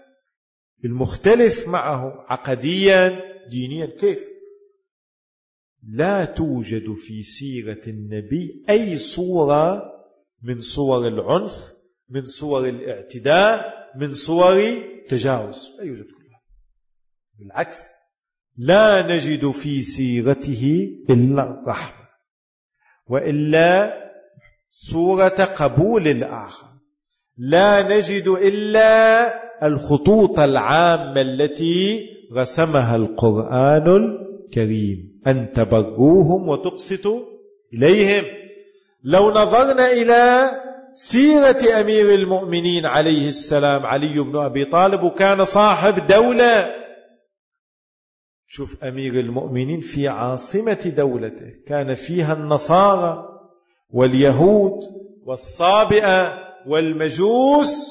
المختلف معه عقديا دينيا. كيف؟ لا توجد في سيرة النبي أي صورة من صور العنف، من صور الاعتداء، من صور تجاوز، لا يوجد كل هذا. بالعكس، لا نجد في سيرته إلا الرحمة، وإلا صورة قبول الآخر، لا نجد إلا الخطوط العامة التي رسمها القرآن الكريم: أن تبروهم وتقسطوا إليهم. لو نظرنا إلى سيرة أمير المؤمنين عليه السلام علي بن أبي طالب، وكان صاحب دولة. شوف أمير المؤمنين في عاصمة دولته كان فيها النصارى واليهود والصابئة والمجوس،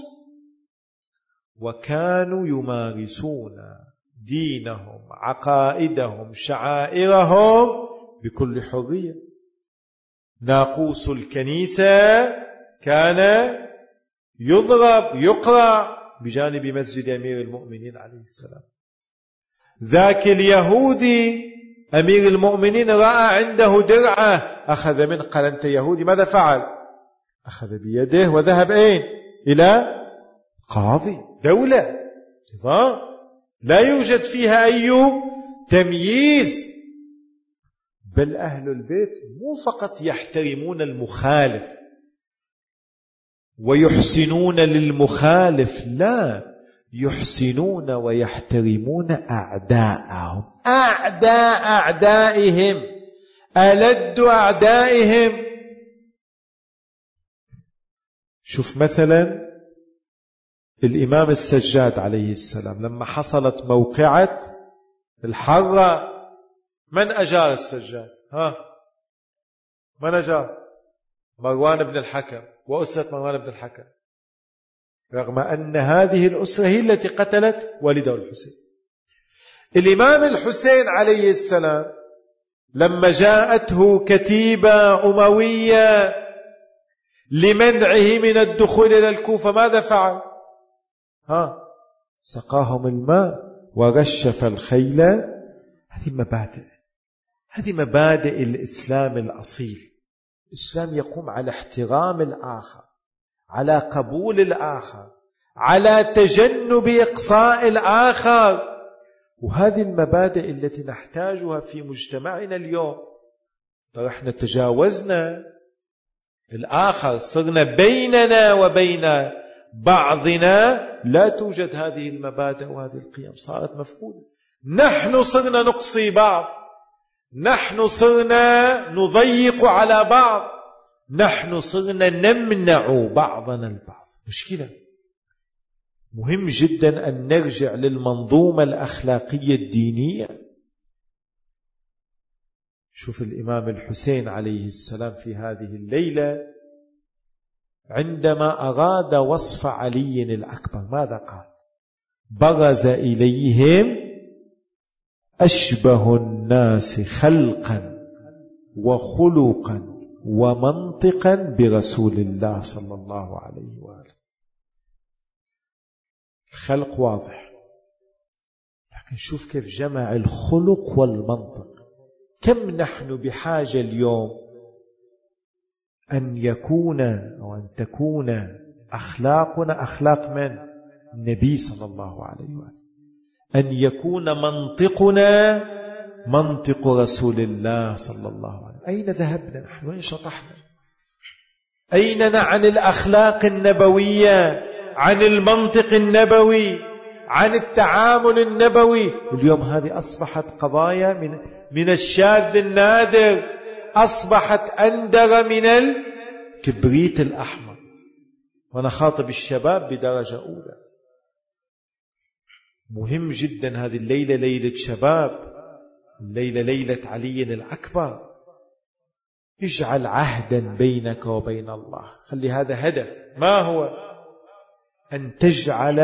وكانوا يمارسون دينهم، عقائدهم، شعائرهم بكل حرية. ناقوس الكنيسة كان يضرب يقرع بجانب مسجد أمير المؤمنين عليه السلام. ذاك اليهودي أمير المؤمنين رأى عنده درعة، أخذ منه، قال: أنت يهودي، ماذا فعل؟ أخذ بيده وذهب أين؟ إلى قاضي دولة، نظام لا يوجد فيها أي تمييز. بل أهل البيت مو فقط يحترمون المخالف ويحسنون للمخالف، لا، يحسنون ويحترمون أعداءهم، أعداء أعدائهم، ألد أعدائهم. شوف مثلا الإمام السجاد عليه السلام لما حصلت موقعة الحرة، من أجار السجاد؟ ها، من أجار؟ مروان بن الحكم وأسرة مروان بن الحكم، رغم أن هذه الأسرة هي التي قتلت والده الحسين. الإمام الحسين عليه السلام لما جاءته كتيبة أموية لمنعه من الدخول إلى الكوفة، ماذا فعل؟ ها، سقاهم الماء ورشف الخيل. هذه مبادئ، هذه مبادئ الإسلام الأصيل. الإسلام يقوم على احترام الآخر، على قبول الآخر، على تجنب إقصاء الآخر. وهذه المبادئ التي نحتاجها في مجتمعنا اليوم. ترى احنا تجاوزنا الآخر، صرنا بيننا وبين بعضنا لا توجد هذه المبادئ وهذه القيم، صارت مفقودة. نحن صرنا نقصي بعض، نحن صرنا نضيق على بعض، نحن صرنا نمنع بعضنا البعض. مشكلة. مهم جدا أن نرجع للمنظومة الأخلاقية الدينية. شوف الإمام الحسين عليه السلام في هذه الليلة عندما أراد وصف علي الأكبر ماذا قال؟ برز إليهم أشبه الناس خلقا وخلقا ومنطقا برسول الله صلى الله عليه وآله. الخلق واضح، لكن شوف كيف جمع الخلق والمنطق. كم نحن بحاجة اليوم أن يكون أو أن تكون أخلاقنا أخلاق من؟ النبي صلى الله عليه وآله. أن يكون منطقنا منطق رسول الله صلى الله عليه وآله. أين ذهبنا نحن؟ وين شطحنا؟ أين عن الأخلاق النبوية، عن المنطق النبوي، عن التعامل النبوي؟ اليوم هذه أصبحت قضايا من من الشاذ النادر، أصبحت أندر من الكبريت الأحمر. وأنا خاطب الشباب بدرجة أولى. مهم جدا هذه الليلة ليلة شباب، الليلة ليلة علي الأكبر. اجعل عهدا بينك وبين الله، خلي هذا هدف. ما هو؟ أن تجعل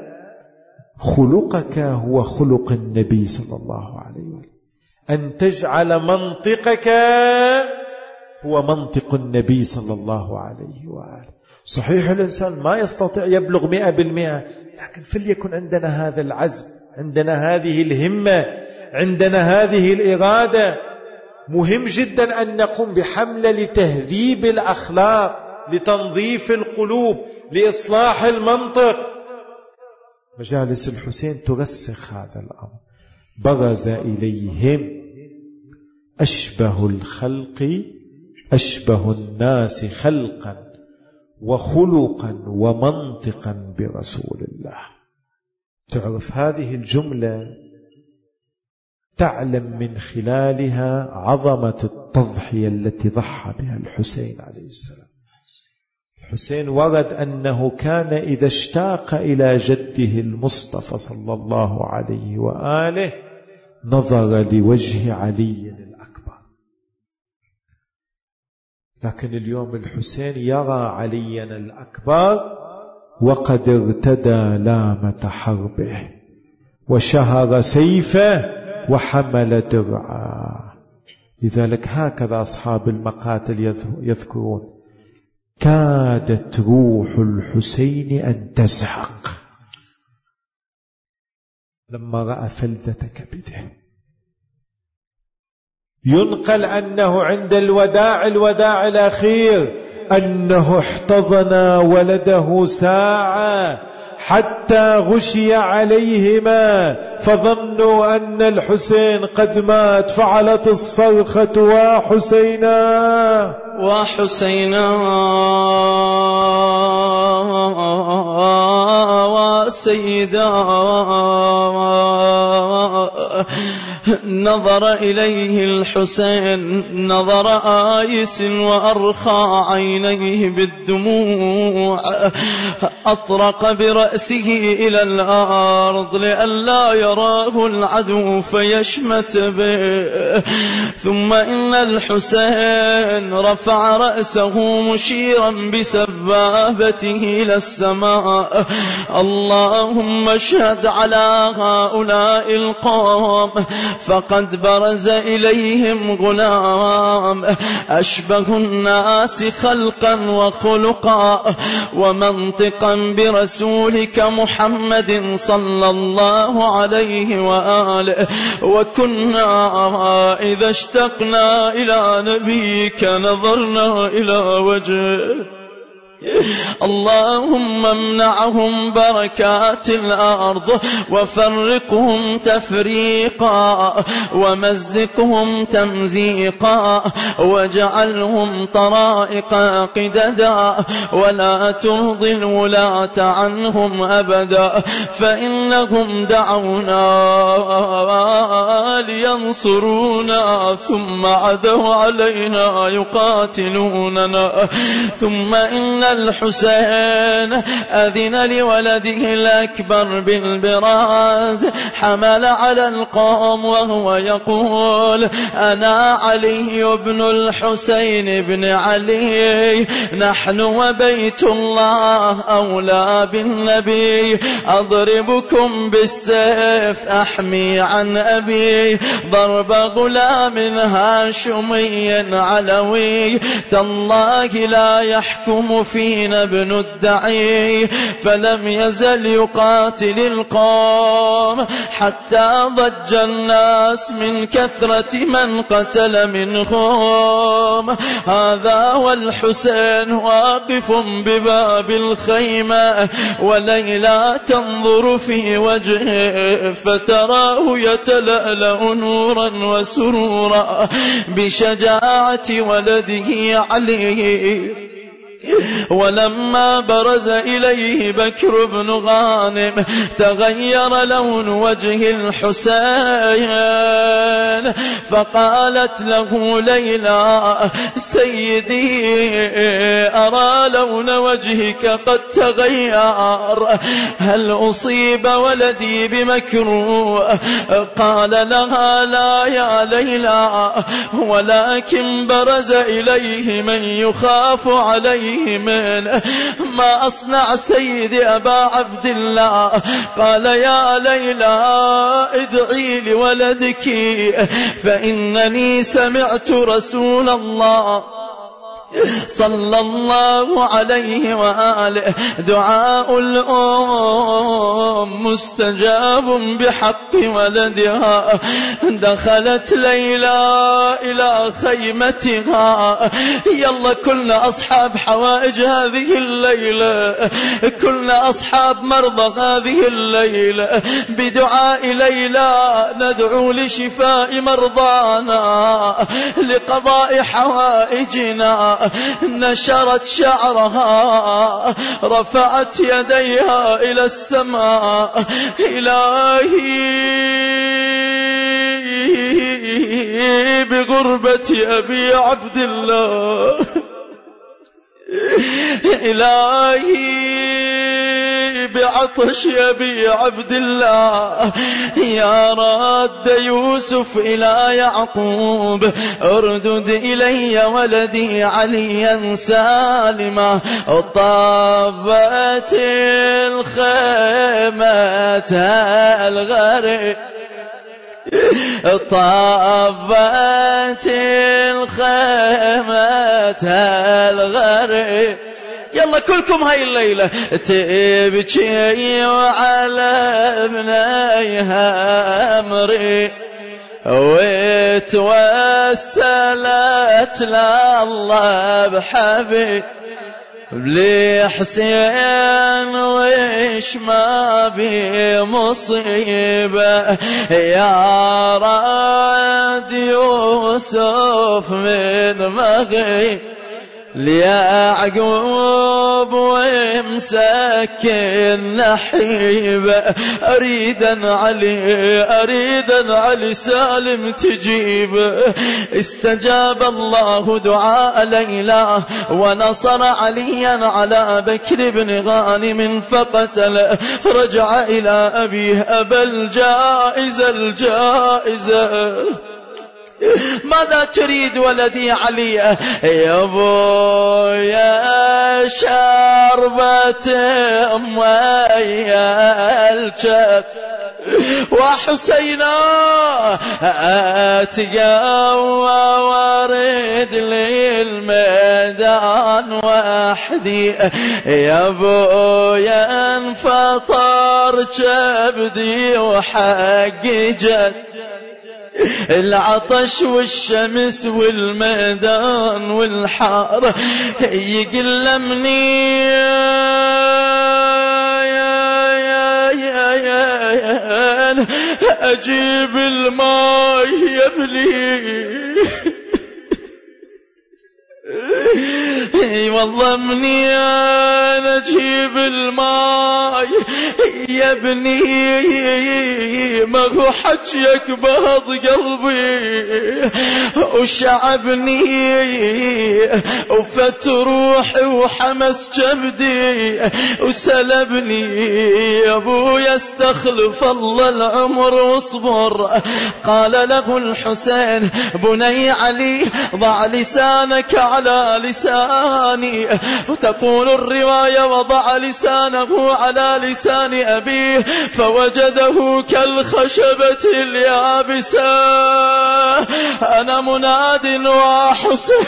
خلقك هو خلق النبي صلى الله عليه وسلم، أن تجعل منطقك هو منطق النبي صلى الله عليه وآله. صحيح الإنسان ما يستطيع يبلغ مئة بالمئة، لكن فليكن عندنا هذا العزم، عندنا هذه الهمة، عندنا هذه الإرادة. مهم جدا أن نقوم بحملة لتهذيب الأخلاق، لتنظيف القلوب، لإصلاح المنطق. مجالس الحسين ترسخ هذا الأمر. برز إليهم أشبه الخلق أشبه الناس خلقا وخلقا ومنطقا برسول الله. تعرف هذه الجملة تعلم من خلالها عظمة التضحية التي ضحى بها الحسين عليه السلام. الحسين ورد أنه كان إذا اشتاق إلى جده المصطفى صلى الله عليه وآله نظر لوجه علي الأكبر. لكن اليوم الحسين يرى عليا الأكبر وقد ارتدى لامة حربه وشهر سيفه وحمل درعا. لذلك هكذا أصحاب المقاتل يذكرون: كادت روح الحسين أن تزهق لما رأى فلذة كبده. ينقل أنه عند الوداع الوداع الأخير أنه احتضن ولده ساعة حتى غشي عليهما فظنوا أن الحسين قد مات، فعلت الصرخة: وحسينا وحسينا وسيدا. نظر إليه الحسين نظر آيس وأرخى عينيه بالدموع، أطرق برأسه إلى الأرض لئلا يراه العدو فيشمت به. ثم إن الحسين رفع رأسه مشيرا بسبابته إلى السماء: اللهم اشهد على هؤلاء القوم فقد برز إليهم غلام أشبه الناس خلقا وخلقا ومنطقا برسولك محمد صلى الله عليه وآله. وكنا إذا اشتقنا إلى نبيك نظرنا إلى وجهه. اللهم امنعهم بركات الأرض وفرقهم تفريقا ومزقهم تمزيقا واجعلهم طرائق قددا ولا ترضي الولاة عنهم أبدا فإنهم دعونا لينصرونا ثم عدوا علينا يقاتلوننا ثم إن الحسين أذن لولده الأكبر بالبراز حمل على القوم وهو يقول أنا علي بن الحسين بن علي نحن وبيت الله أولى بالنبي أضربكم بالسيف أحمي عن أبي ضرب غلام هاشمي علوي تالله لا يحكم فينا ابن الدعي فلم يزل يقاتل القوم حتى ضج الناس من كثرة من قتل منهم هذا والحسين واقف بباب الخيمة وليلى تنظر في وجهه فتراه يتلألأ نورا وسرورا بشجاعة ولده علي ولما برز إليه بكر بن غانم تغير لون وجه الحسين فقالت له ليلى سيدي أرى لون وجهك قد تغير هل أصيب ولدي بمكروه قال لها لا يا ليلى ولكن برز إليه من يخاف عليه من ما أصنع سيدي أبا عبد الله قال يا ليلى ادعي لولدك فإنني سمعت رسول الله صلى الله عليه وآله دعاء الأم مستجاب بحق ولدها دخلت ليلى إلى خيمتها يلا كلنا أصحاب حوائج هذه الليلة كلنا أصحاب مرضى هذه الليلة بدعاء ليلى ندعو لشفاء مرضانا لقضاء حوائجنا نشرت شعرها رفعت يديها إلى السماء إلهي بغربة أبي عبد الله إلهي بعطش أبي عبد الله يا راد يوسف إلى يعقوب اردد إلي ولدي عليا سالما طابت الخيمة الغريب طابت الخيمة الغريب يلا كلكم هاي الليلة تبكي وعلى ابنيها أمري وتوسلت لله بحبيب لي حسين ويش ما بي مصيبة يا راد يوسف من مغيب ليعقوب ومسكن نحيبه أريدا علي أريدا علي سالم تجيبه استجاب الله دعاء ليلى ونصر عليا على بكر بن غانم فقتل رجع إلى أبيه أبا الجائزة الجائزة ماذا تريد ولدي علي يا بويا شربة أمي الجد وحسينا أتقوى وارد للميدان وحدي يا بويا انفطر جبدي وحق جد العطش والشمس والميدان والحار يقلمني أجيب الماء يبلي والله مني أنا أجيب الماء يا ابني ما هو حجيك بهض قلبي وشعبني وفت روحي وحمس جبدي وسلبني يا ابويا استخلف الله العمر واصبر. قال له الحسين بني علي ضع لسانك على لساني، وتقول الرواية وضع لسانه على لسان أبيه فوجده كالخشبة اليابسة. أنا مناد وحسين.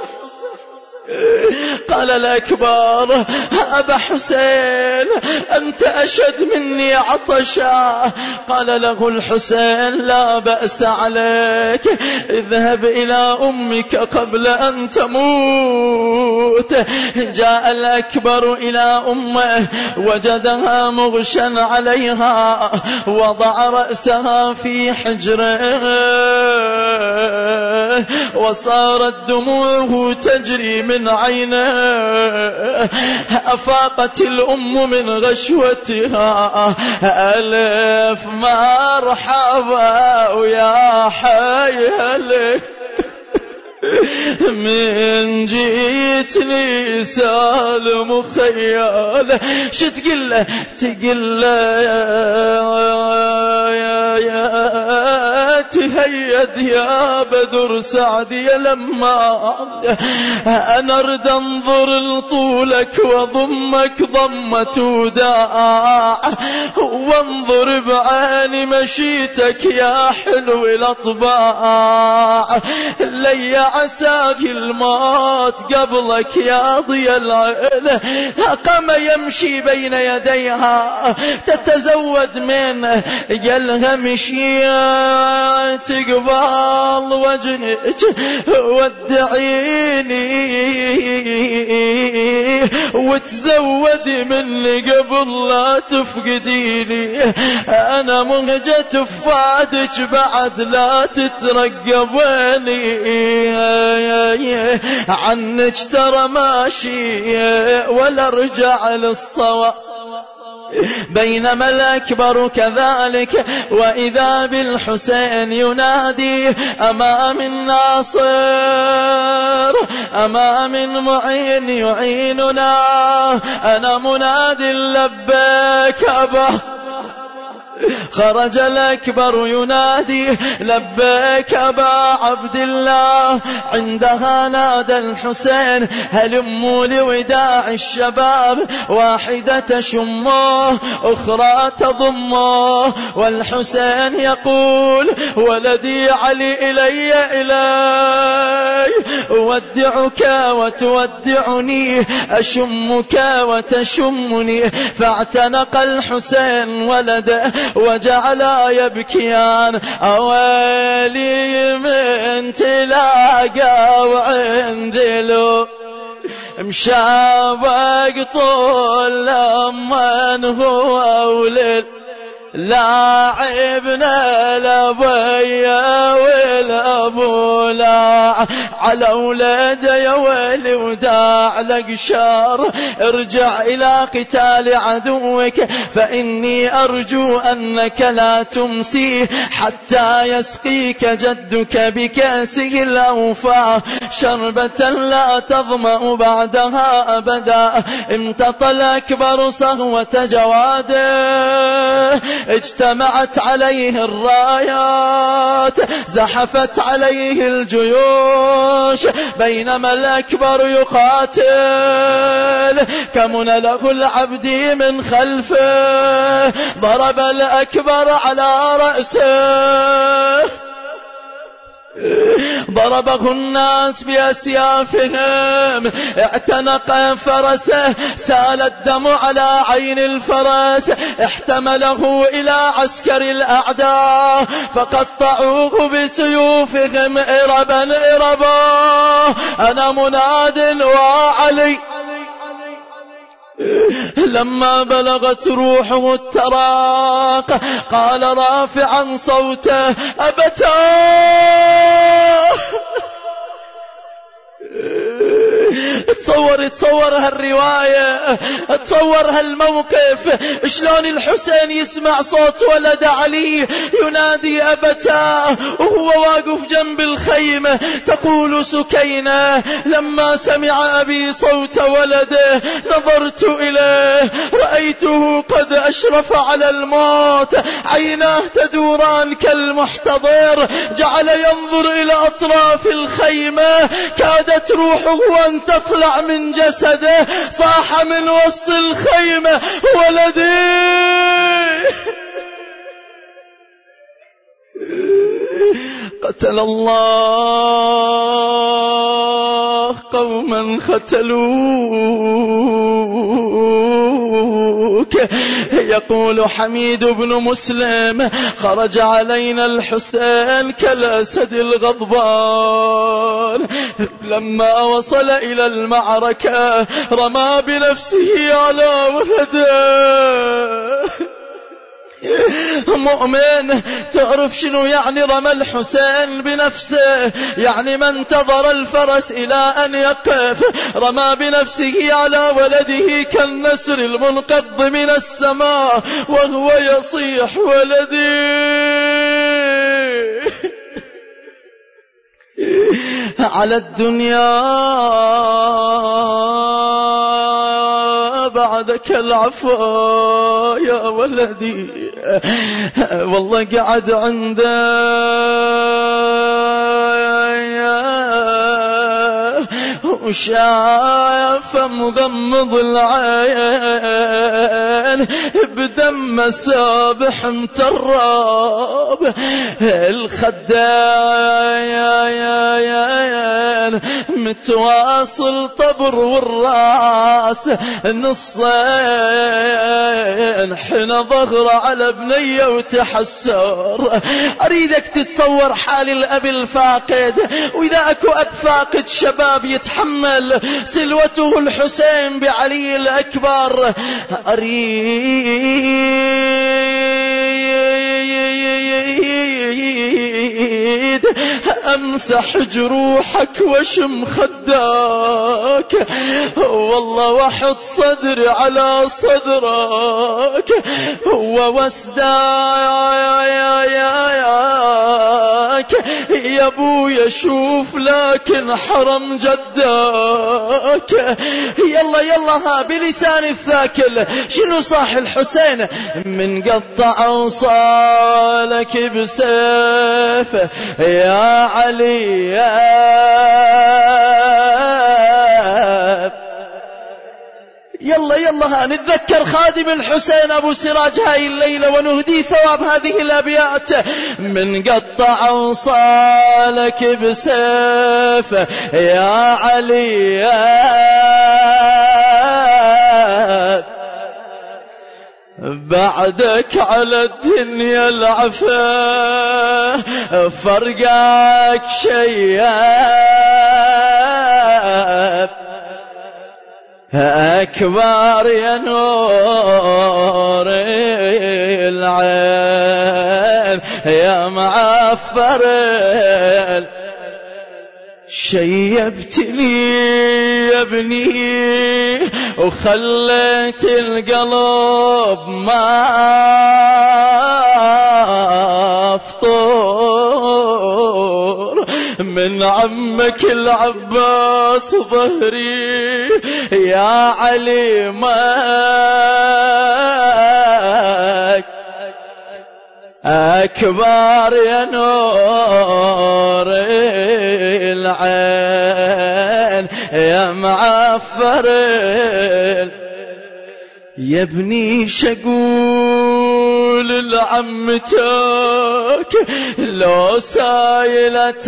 قال الأكبر أبا حسين أنت أشد مني عطشا. قال له الحسين لا بأس عليك، اذهب إلى أمك قبل أن تموت. جاء الأكبر إلى أمه وجدها مغشا عليها، وضع رأسها في حجره وصارت دموعه تجري من عينه. أفاقت الأم من غشوتها ألف مرحبا ويا حي من جيتني سالم خيال. شو تقول له؟ تقول له يا يا تهيد يا بدر سعدي لما أنا أرد أنظر لطولك وضمك ضمة وداع، وانظر بعيني مشيتك يا حلو الأطباع. لي عساك الموت قبلك يا ضي العين. قام يمشي بين يديها تتزود منه، قالها مشيت تقبل وجهك ودعيني وتزود مني قبل لا تفقديني. أنا مهجة فادك بعد لا تترقبيني، عنك ترى ماشي ولا رجع للصواب. بينما الأكبر كذلك وإذا بالحسين ينادي أمام الناصر أمام معين يعيننا. أنا مناد لبيك أبا. خرج الأكبر ينادي لبيك أبا عبد الله. عندها نادى الحسين هلموا لوداع الشباب، واحدة تشمه أخرى تضمه، والحسين يقول ولدي علي إلي إلي أودعك وتودعني، أشمك وتشمني. فاعتنق الحسين ولده وجعلا يبكيان أويلي من تلاقى وعندلو مشابق طول لمن هو ولل لاعبنا لبيا والابو لا على اولاد يا ويلي وداع لك شر. ارجع الى قتال عدوك فاني ارجو انك لا تمسي حتى يسقيك جدك بكاسه الاوفى شربة لا تظمأ بعدها ابدا. امتطى الاكبر صهوة جواده، اجتمعت عليه الرايات، زحفت عليه الجيوش، بينما الأكبر يقاتل كمن له العبد من خلفه. ضرب الأكبر على رأسه ضربه الناس بأسيافهم، اعتنق فرسه، سال الدم على عين الفرس، احتمله إلى عسكر الأعداء فقطعوه بسيوفهم إربا إربا. أنا مناد وعلي لما بلغت روحه التراق قال رافعا صوته أبتاه. تصور تصور هالرواية، تصور هالموقف، شلون الحسين يسمع صوت ولد علي ينادي أبتاه وهو واقف جنب الخيمة. تقول سكينة لما سمع أبي صوت ولده نظرت إليه رأيته قد أشرف على الموت، عيناه تدوران كالمحتضر، جعل ينظر إلى أطراف الخيمة، كادت روحه أن تطلع من جسده، صاح من وسط الخيمة ولدي. قتل الله قوما ختلوك. يقول حميد بن مسلم خرج علينا الحسين كالأسد الغضبان، لما وصل إلى المعركة رمى بنفسه على ولده. مؤمن تعرف شنو يعني رمى الحسين بنفسه؟ يعني ما انتظر الفرس إلى أن يقف، رمى بنفسه على ولده كالنسر المنقض من السماء وهو يصيح ولدي. على الدنيا بعدك العفو يا ولدي، والله قعد عنده وشاف مغمض العين بدم سابح متراب، الخدين متواصل طبر والراس نصين، حين ظهر على بنيه وتحسر. أريدك تتصور حال الأب الفاقد، وإذا أكو أب فاقد شباب يتحمل سلوته الحسين بعلي الأكبر. أريد أمسح جروحك واشم خداك، والله واحط صدري على صدرك ووسداك يا ابويا شوف لكن حرم جداك. يلا يلا ها بلسان الثاكل شنو صاح الحسين؟ من قطع وصالك بسيف يا علي يلا يلا ها نتذكر خادم الحسين أبو سراج هاي الليلة ونهدي ثواب هذه الأبيات. من قطع وصالك بسيف يا علي بعدك على الدنيا العفا فرقك شياب أكبر يا نور العين يا معفر شيبتني يا ابني وخليت القلب ما فطور من عمك العباس ظهري يا علي ماك أكبر يا نور العين يا معفر يا ابني شقول لعمتك لو سايلت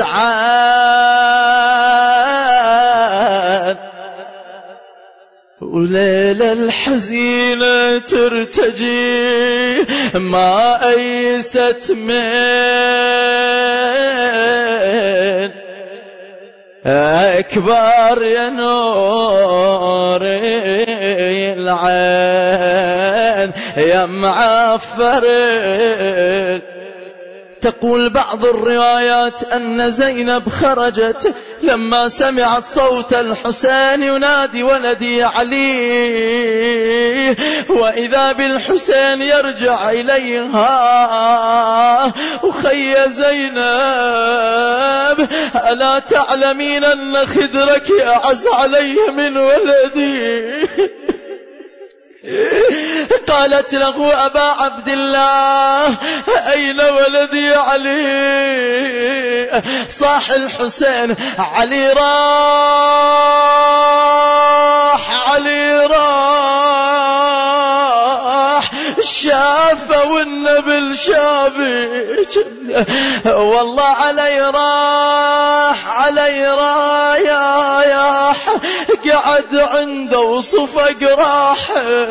عاد وليلة الحزينة ترتجي ما أيست من أكبر يا نور العين يا معفر. تقول بعض الروايات أن زينب خرجت لما سمعت صوت الحسين ينادي ولدي علي، وإذا بالحسين يرجع إليها: أخي زينب ألا تعلمين أن خدرك أعز علي من ولدي؟ قالت له: أبا عبد الله أين ولدي علي؟ صاح الحسين: علي راح علي راح شافه والنبل شافك، والله علي راح علي رايح قعد عنده وصفق راح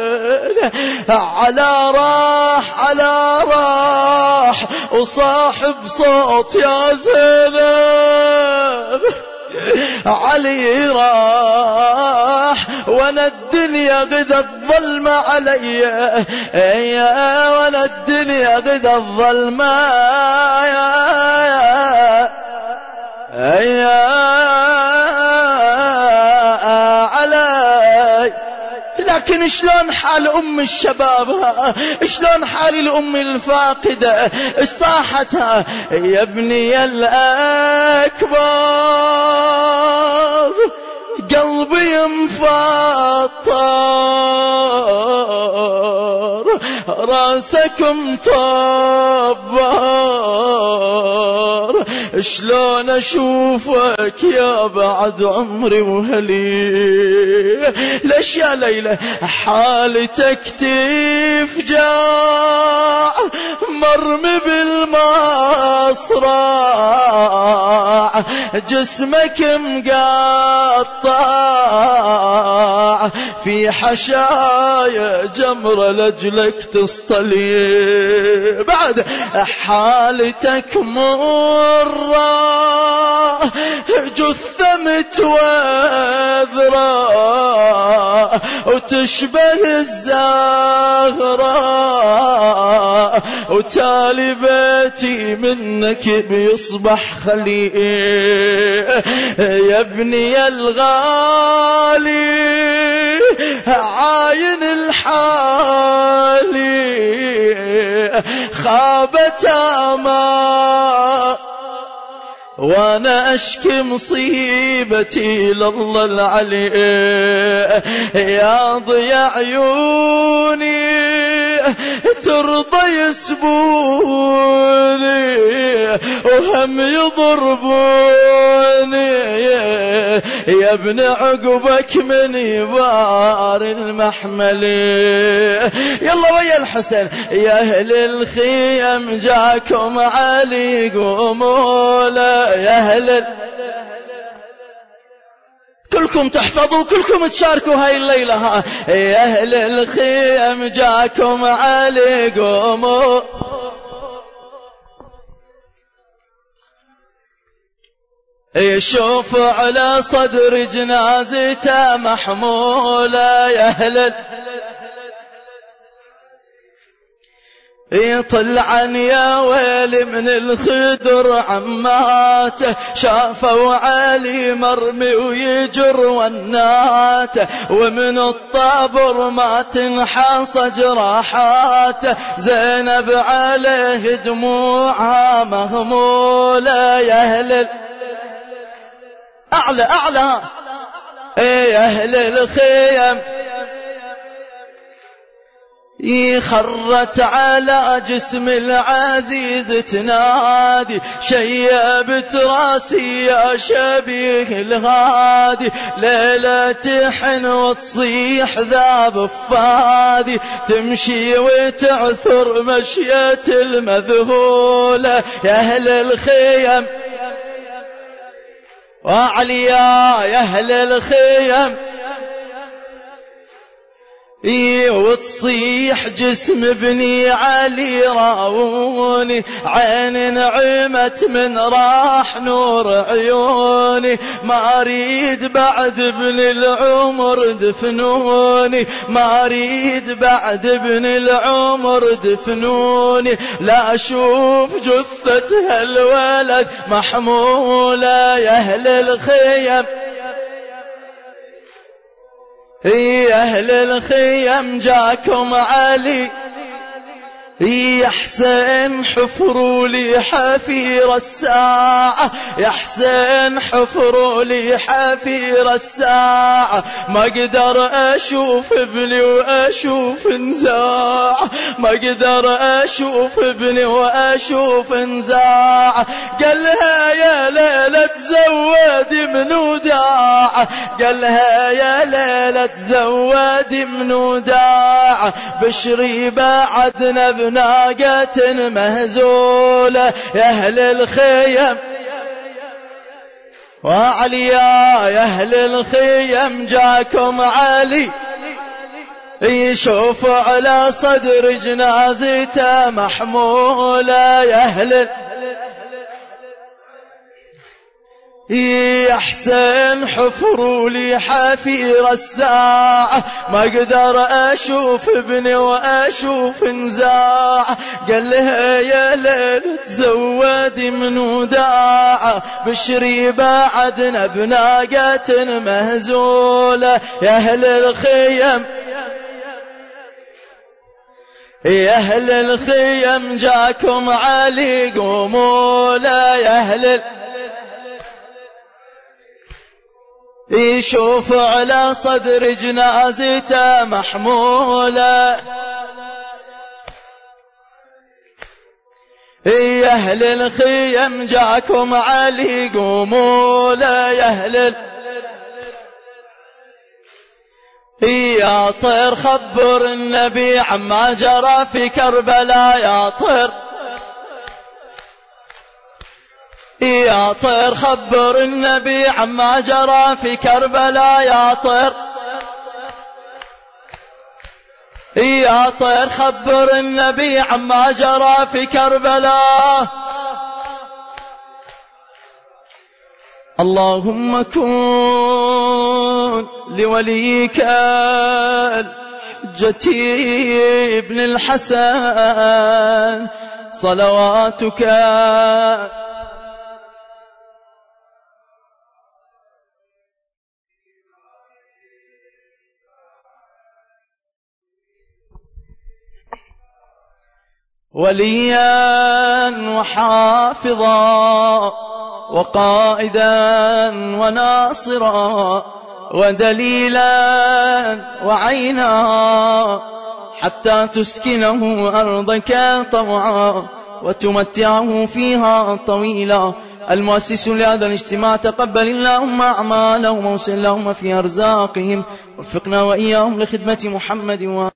على راح على راح وصاحب صوت يا زينب علي راح وانا الدنيا غدا الظلمة علي، يا وانا الدنيا غدا الظلمة يا علي. لكن شلون حال أم الشباب؟ شلون حال الأم الفاقدة؟ صاحتها: يا ابني الأكبر قلبي مفطر راسكم طبر، شلون أشوفك يا بعد عمري وهلي؟ ليش يا ليلى حالتك تفجع مرمي بالمصرع جسمك مقطع في حشايا جمرة لجلك تصطلي، بعد حالتك مرة جثة متوذرة وتشبه الزهرة وتالي بيتي منك بيصبح خلي. يا ابني الغالي عاين الحالي خابت أما وانا اشكي مصيبتي لله العلي. يا ضياء عيوني ترضى يسبوني وهم يضربوني، يا ابن عقبك من يبار المحملي. يلا ويا الحسين: يا اهل الخيم جاكم علي قوموا له، يا اهل كلكم تحفظوا كلكم تشاركوا هاي الليلة. ها يا اهل الخيم جاكم علي قوموا. يشوف على صدر جنازته محمولة، يا اهل يطلعن يا ويلي من الخدر عماته شافوا علي مرمي ويجر وناته ومن الطابر ما تنحص جراحاته، زينب عليه دموعها مهمولة. يا أهل أعلى أعلى يا أهل الخيم خرت على جسم العزيز تنادي شيبت راسي يا شبيه الهادي ليلة تحن وتصيح ذاب فادي تمشي وتعثر مشية المذهولة يا أهل الخيم وعليا يا أهل الخيم إيه وتصيح جسم ابني علي راوني عين نعمت من راح نور عيوني ما أريد بعد ابن العمر دفنوني ما أريد بعد ابن العمر دفنوني لا أشوف جثة هالولد محمولة يا أهل الخيم يا أهل الخيم جاكم علي يا حسين حفروا لي حفير الساعة يا حسين حفروا لي حفير الساعة ما أقدر أشوف ابني وأشوف نزاع ما أقدر أشوف ابني وأشوف نزاع قالها يا ليلة تزودي من وداع قالها يا ليلة تزودي من وداع بشري بعدنا بناقة مهزولة يا أهل الخيم وعليا يا أهل الخيم جاكم علي يشوف على صدر جنازته محمولة يا أهل يا حسين حفروا لي حفير الساعة ما أقدر أشوف ابني وأشوف نزاع قال لها يا ليل تزودي من وداع بشري بعدنا بناقة مهزولة يا أهل الخيم يا أهل الخيم جاكم علي قوموا لا يا أهل يشوف على صدر جنازته محمولة يا أهل الخيم جاكم علي قوموا لا يا أهل يا طير خبر النبي عما جرى في كربلاء يا طير يا طير خبر النبي عما جرى في كربلاء يا طير يا طير خبر النبي عما جرى في كربلاء اللهم كن لوليك الحجة ابن الحسن صلواتك وليا وحافظا وقائدا وناصرا ودليلا وعينا حتى تسكنه أرضك طوعا وتمتعه فيها طويلا. المؤسس لهذا الاجتماع تقبل اللهم أعمالهم ووسع اللهم في أرزاقهم وفقنا وإياهم لخدمة محمد و